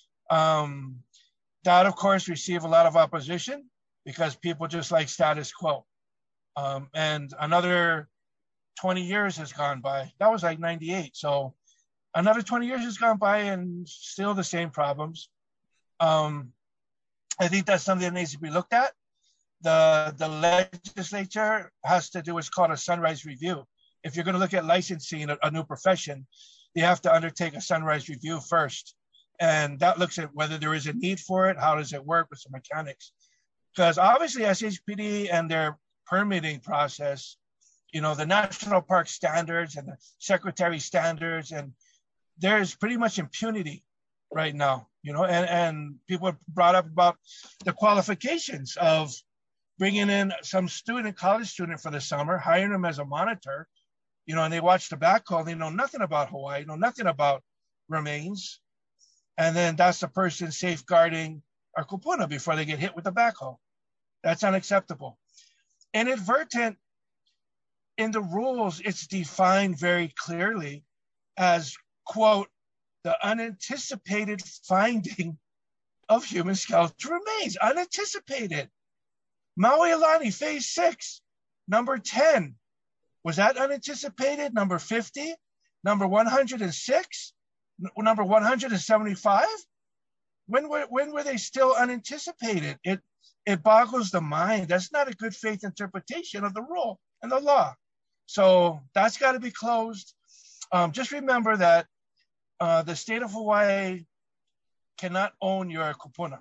S12: That, of course, received a lot of opposition because people just like status quo. And another 20 years has gone by. That was like 98. So another 20 years has gone by and still the same problems. I think that's something that needs to be looked at. The legislature has to do what's called a sunrise review. If you're going to look at licensing a new profession, you have to undertake a sunrise review first. And that looks at whether there is a need for it, how does it work with some mechanics. Because obviously SHPD and their permitting process, you know, the national park standards and the secretary standards, and there's pretty much impunity right now, you know, and people have brought up about the qualifications of bringing in some student, college student for the summer, hiring them as a monitor, you know, and they watch the backhoe, they know nothing about Hawaii, know nothing about remains. And then that's the person safeguarding our kupuna before they get hit with the backhoe. That's unacceptable. Inadvertent in the rules, it's defined very clearly as, quote, the unanticipated finding of human skeletal remains. Unanticipated. Maui-Alani, phase 6, number 10. Was that unanticipated? Number 50? Number 106? Number 175? When were they still unanticipated? It boggles the mind. That's not a good faith interpretation of the rule and the law. So that's got to be closed. Just remember that the state of Hawaii cannot own your kupuna.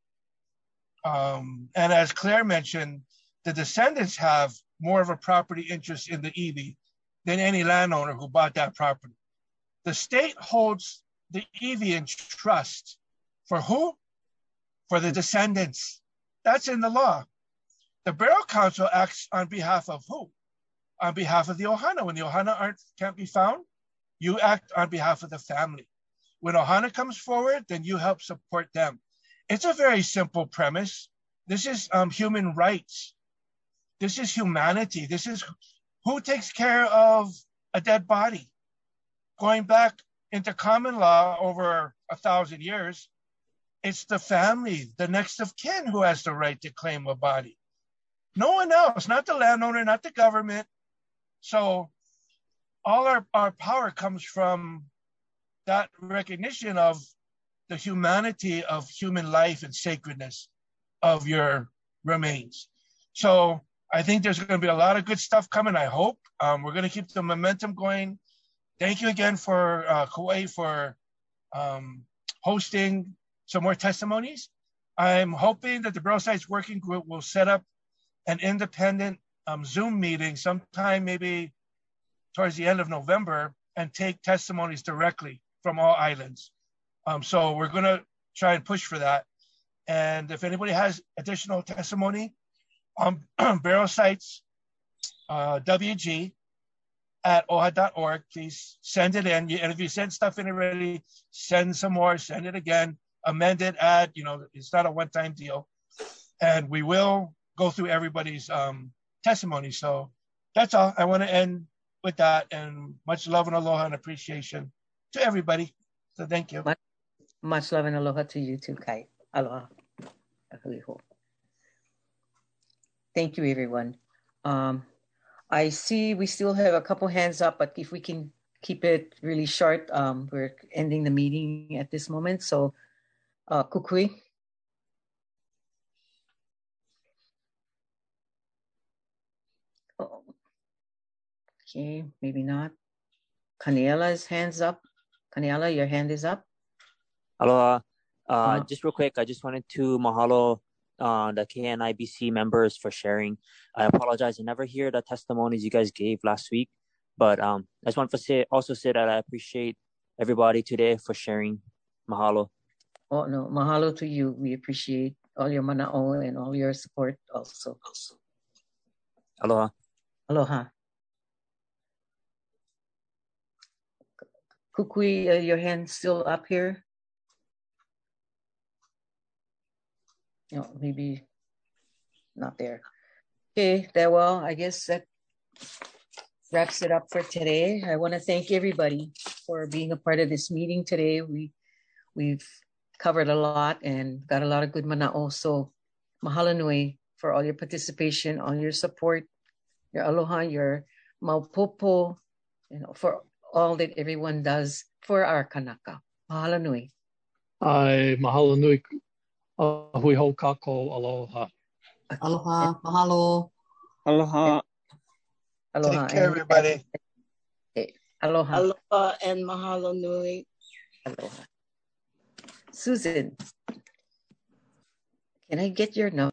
S12: And as Claire mentioned, the descendants have more of a property interest in the iwi than any landowner who bought that property. The state holds the iwi in trust for who? For the descendants. That's in the law. The Burial Council acts on behalf of who? On behalf of the ohana. When the ohana can't be found, you act on behalf of the family. When ohana comes forward, then you help support them. It's a very simple premise. This is human rights. This is humanity. This is who takes care of a dead body. Going back into common law over 1,000 years, it's the family, the next of kin, who has the right to claim a body. No one else, not the landowner, not the government. So all our power comes from that recognition of the humanity of human life and sacredness of your remains. So I think there's going to be a lot of good stuff coming, I hope. We're going to keep the momentum going. Thank you again for Kauai for hosting some more testimonies. I'm hoping that the Burial Sites Working Group will set up an independent Zoom meeting sometime maybe towards the end of November and take testimonies directly from all islands. So we're going to try and push for that. And if anybody has additional testimony, Burial Sites WG at OHA.org, please send it in. And if you send stuff in already, send some more, send it again, amend it, add, it's not a one-time deal. And we will go through everybody's testimony. So that's all. I want to end with that, and much love and aloha and appreciation to everybody. So thank you.
S1: Much love and aloha to you too, Kai. Aloha. Thank you, everyone. I see we still have a couple hands up, but if we can keep it really short, we're ending the meeting at this moment. So, Kukui. Oh. Okay, maybe not. Kaniela's hands up. Kaniela, your hand is up.
S17: Aloha. Just real quick, I just wanted to mahalo the KNIBC members for sharing. I apologize, I never hear the testimonies you guys gave last week, but I just want to say that I appreciate everybody today for sharing. Mahalo.
S1: Oh no, mahalo to you. We appreciate all your mana'o and all your support also.
S17: Aloha.
S1: Aloha. Kukui, your hand still up here? No, maybe not there. Okay, well, I guess that wraps it up for today. I want to thank everybody for being a part of this meeting today. We've covered a lot and got a lot of good mana'o. So mahalo nui for all your participation, all your support, your aloha, your maupopo, for all that everyone does for our kanaka. Mahalo nui.
S9: Mahalo nui. Hui hou kako aloha.
S5: Aloha. Mahalo.
S2: Aloha.
S12: Aloha. Take care, everybody.
S1: Aloha.
S14: Aloha and mahalo nui.
S1: Aloha. Susan, can I get your number?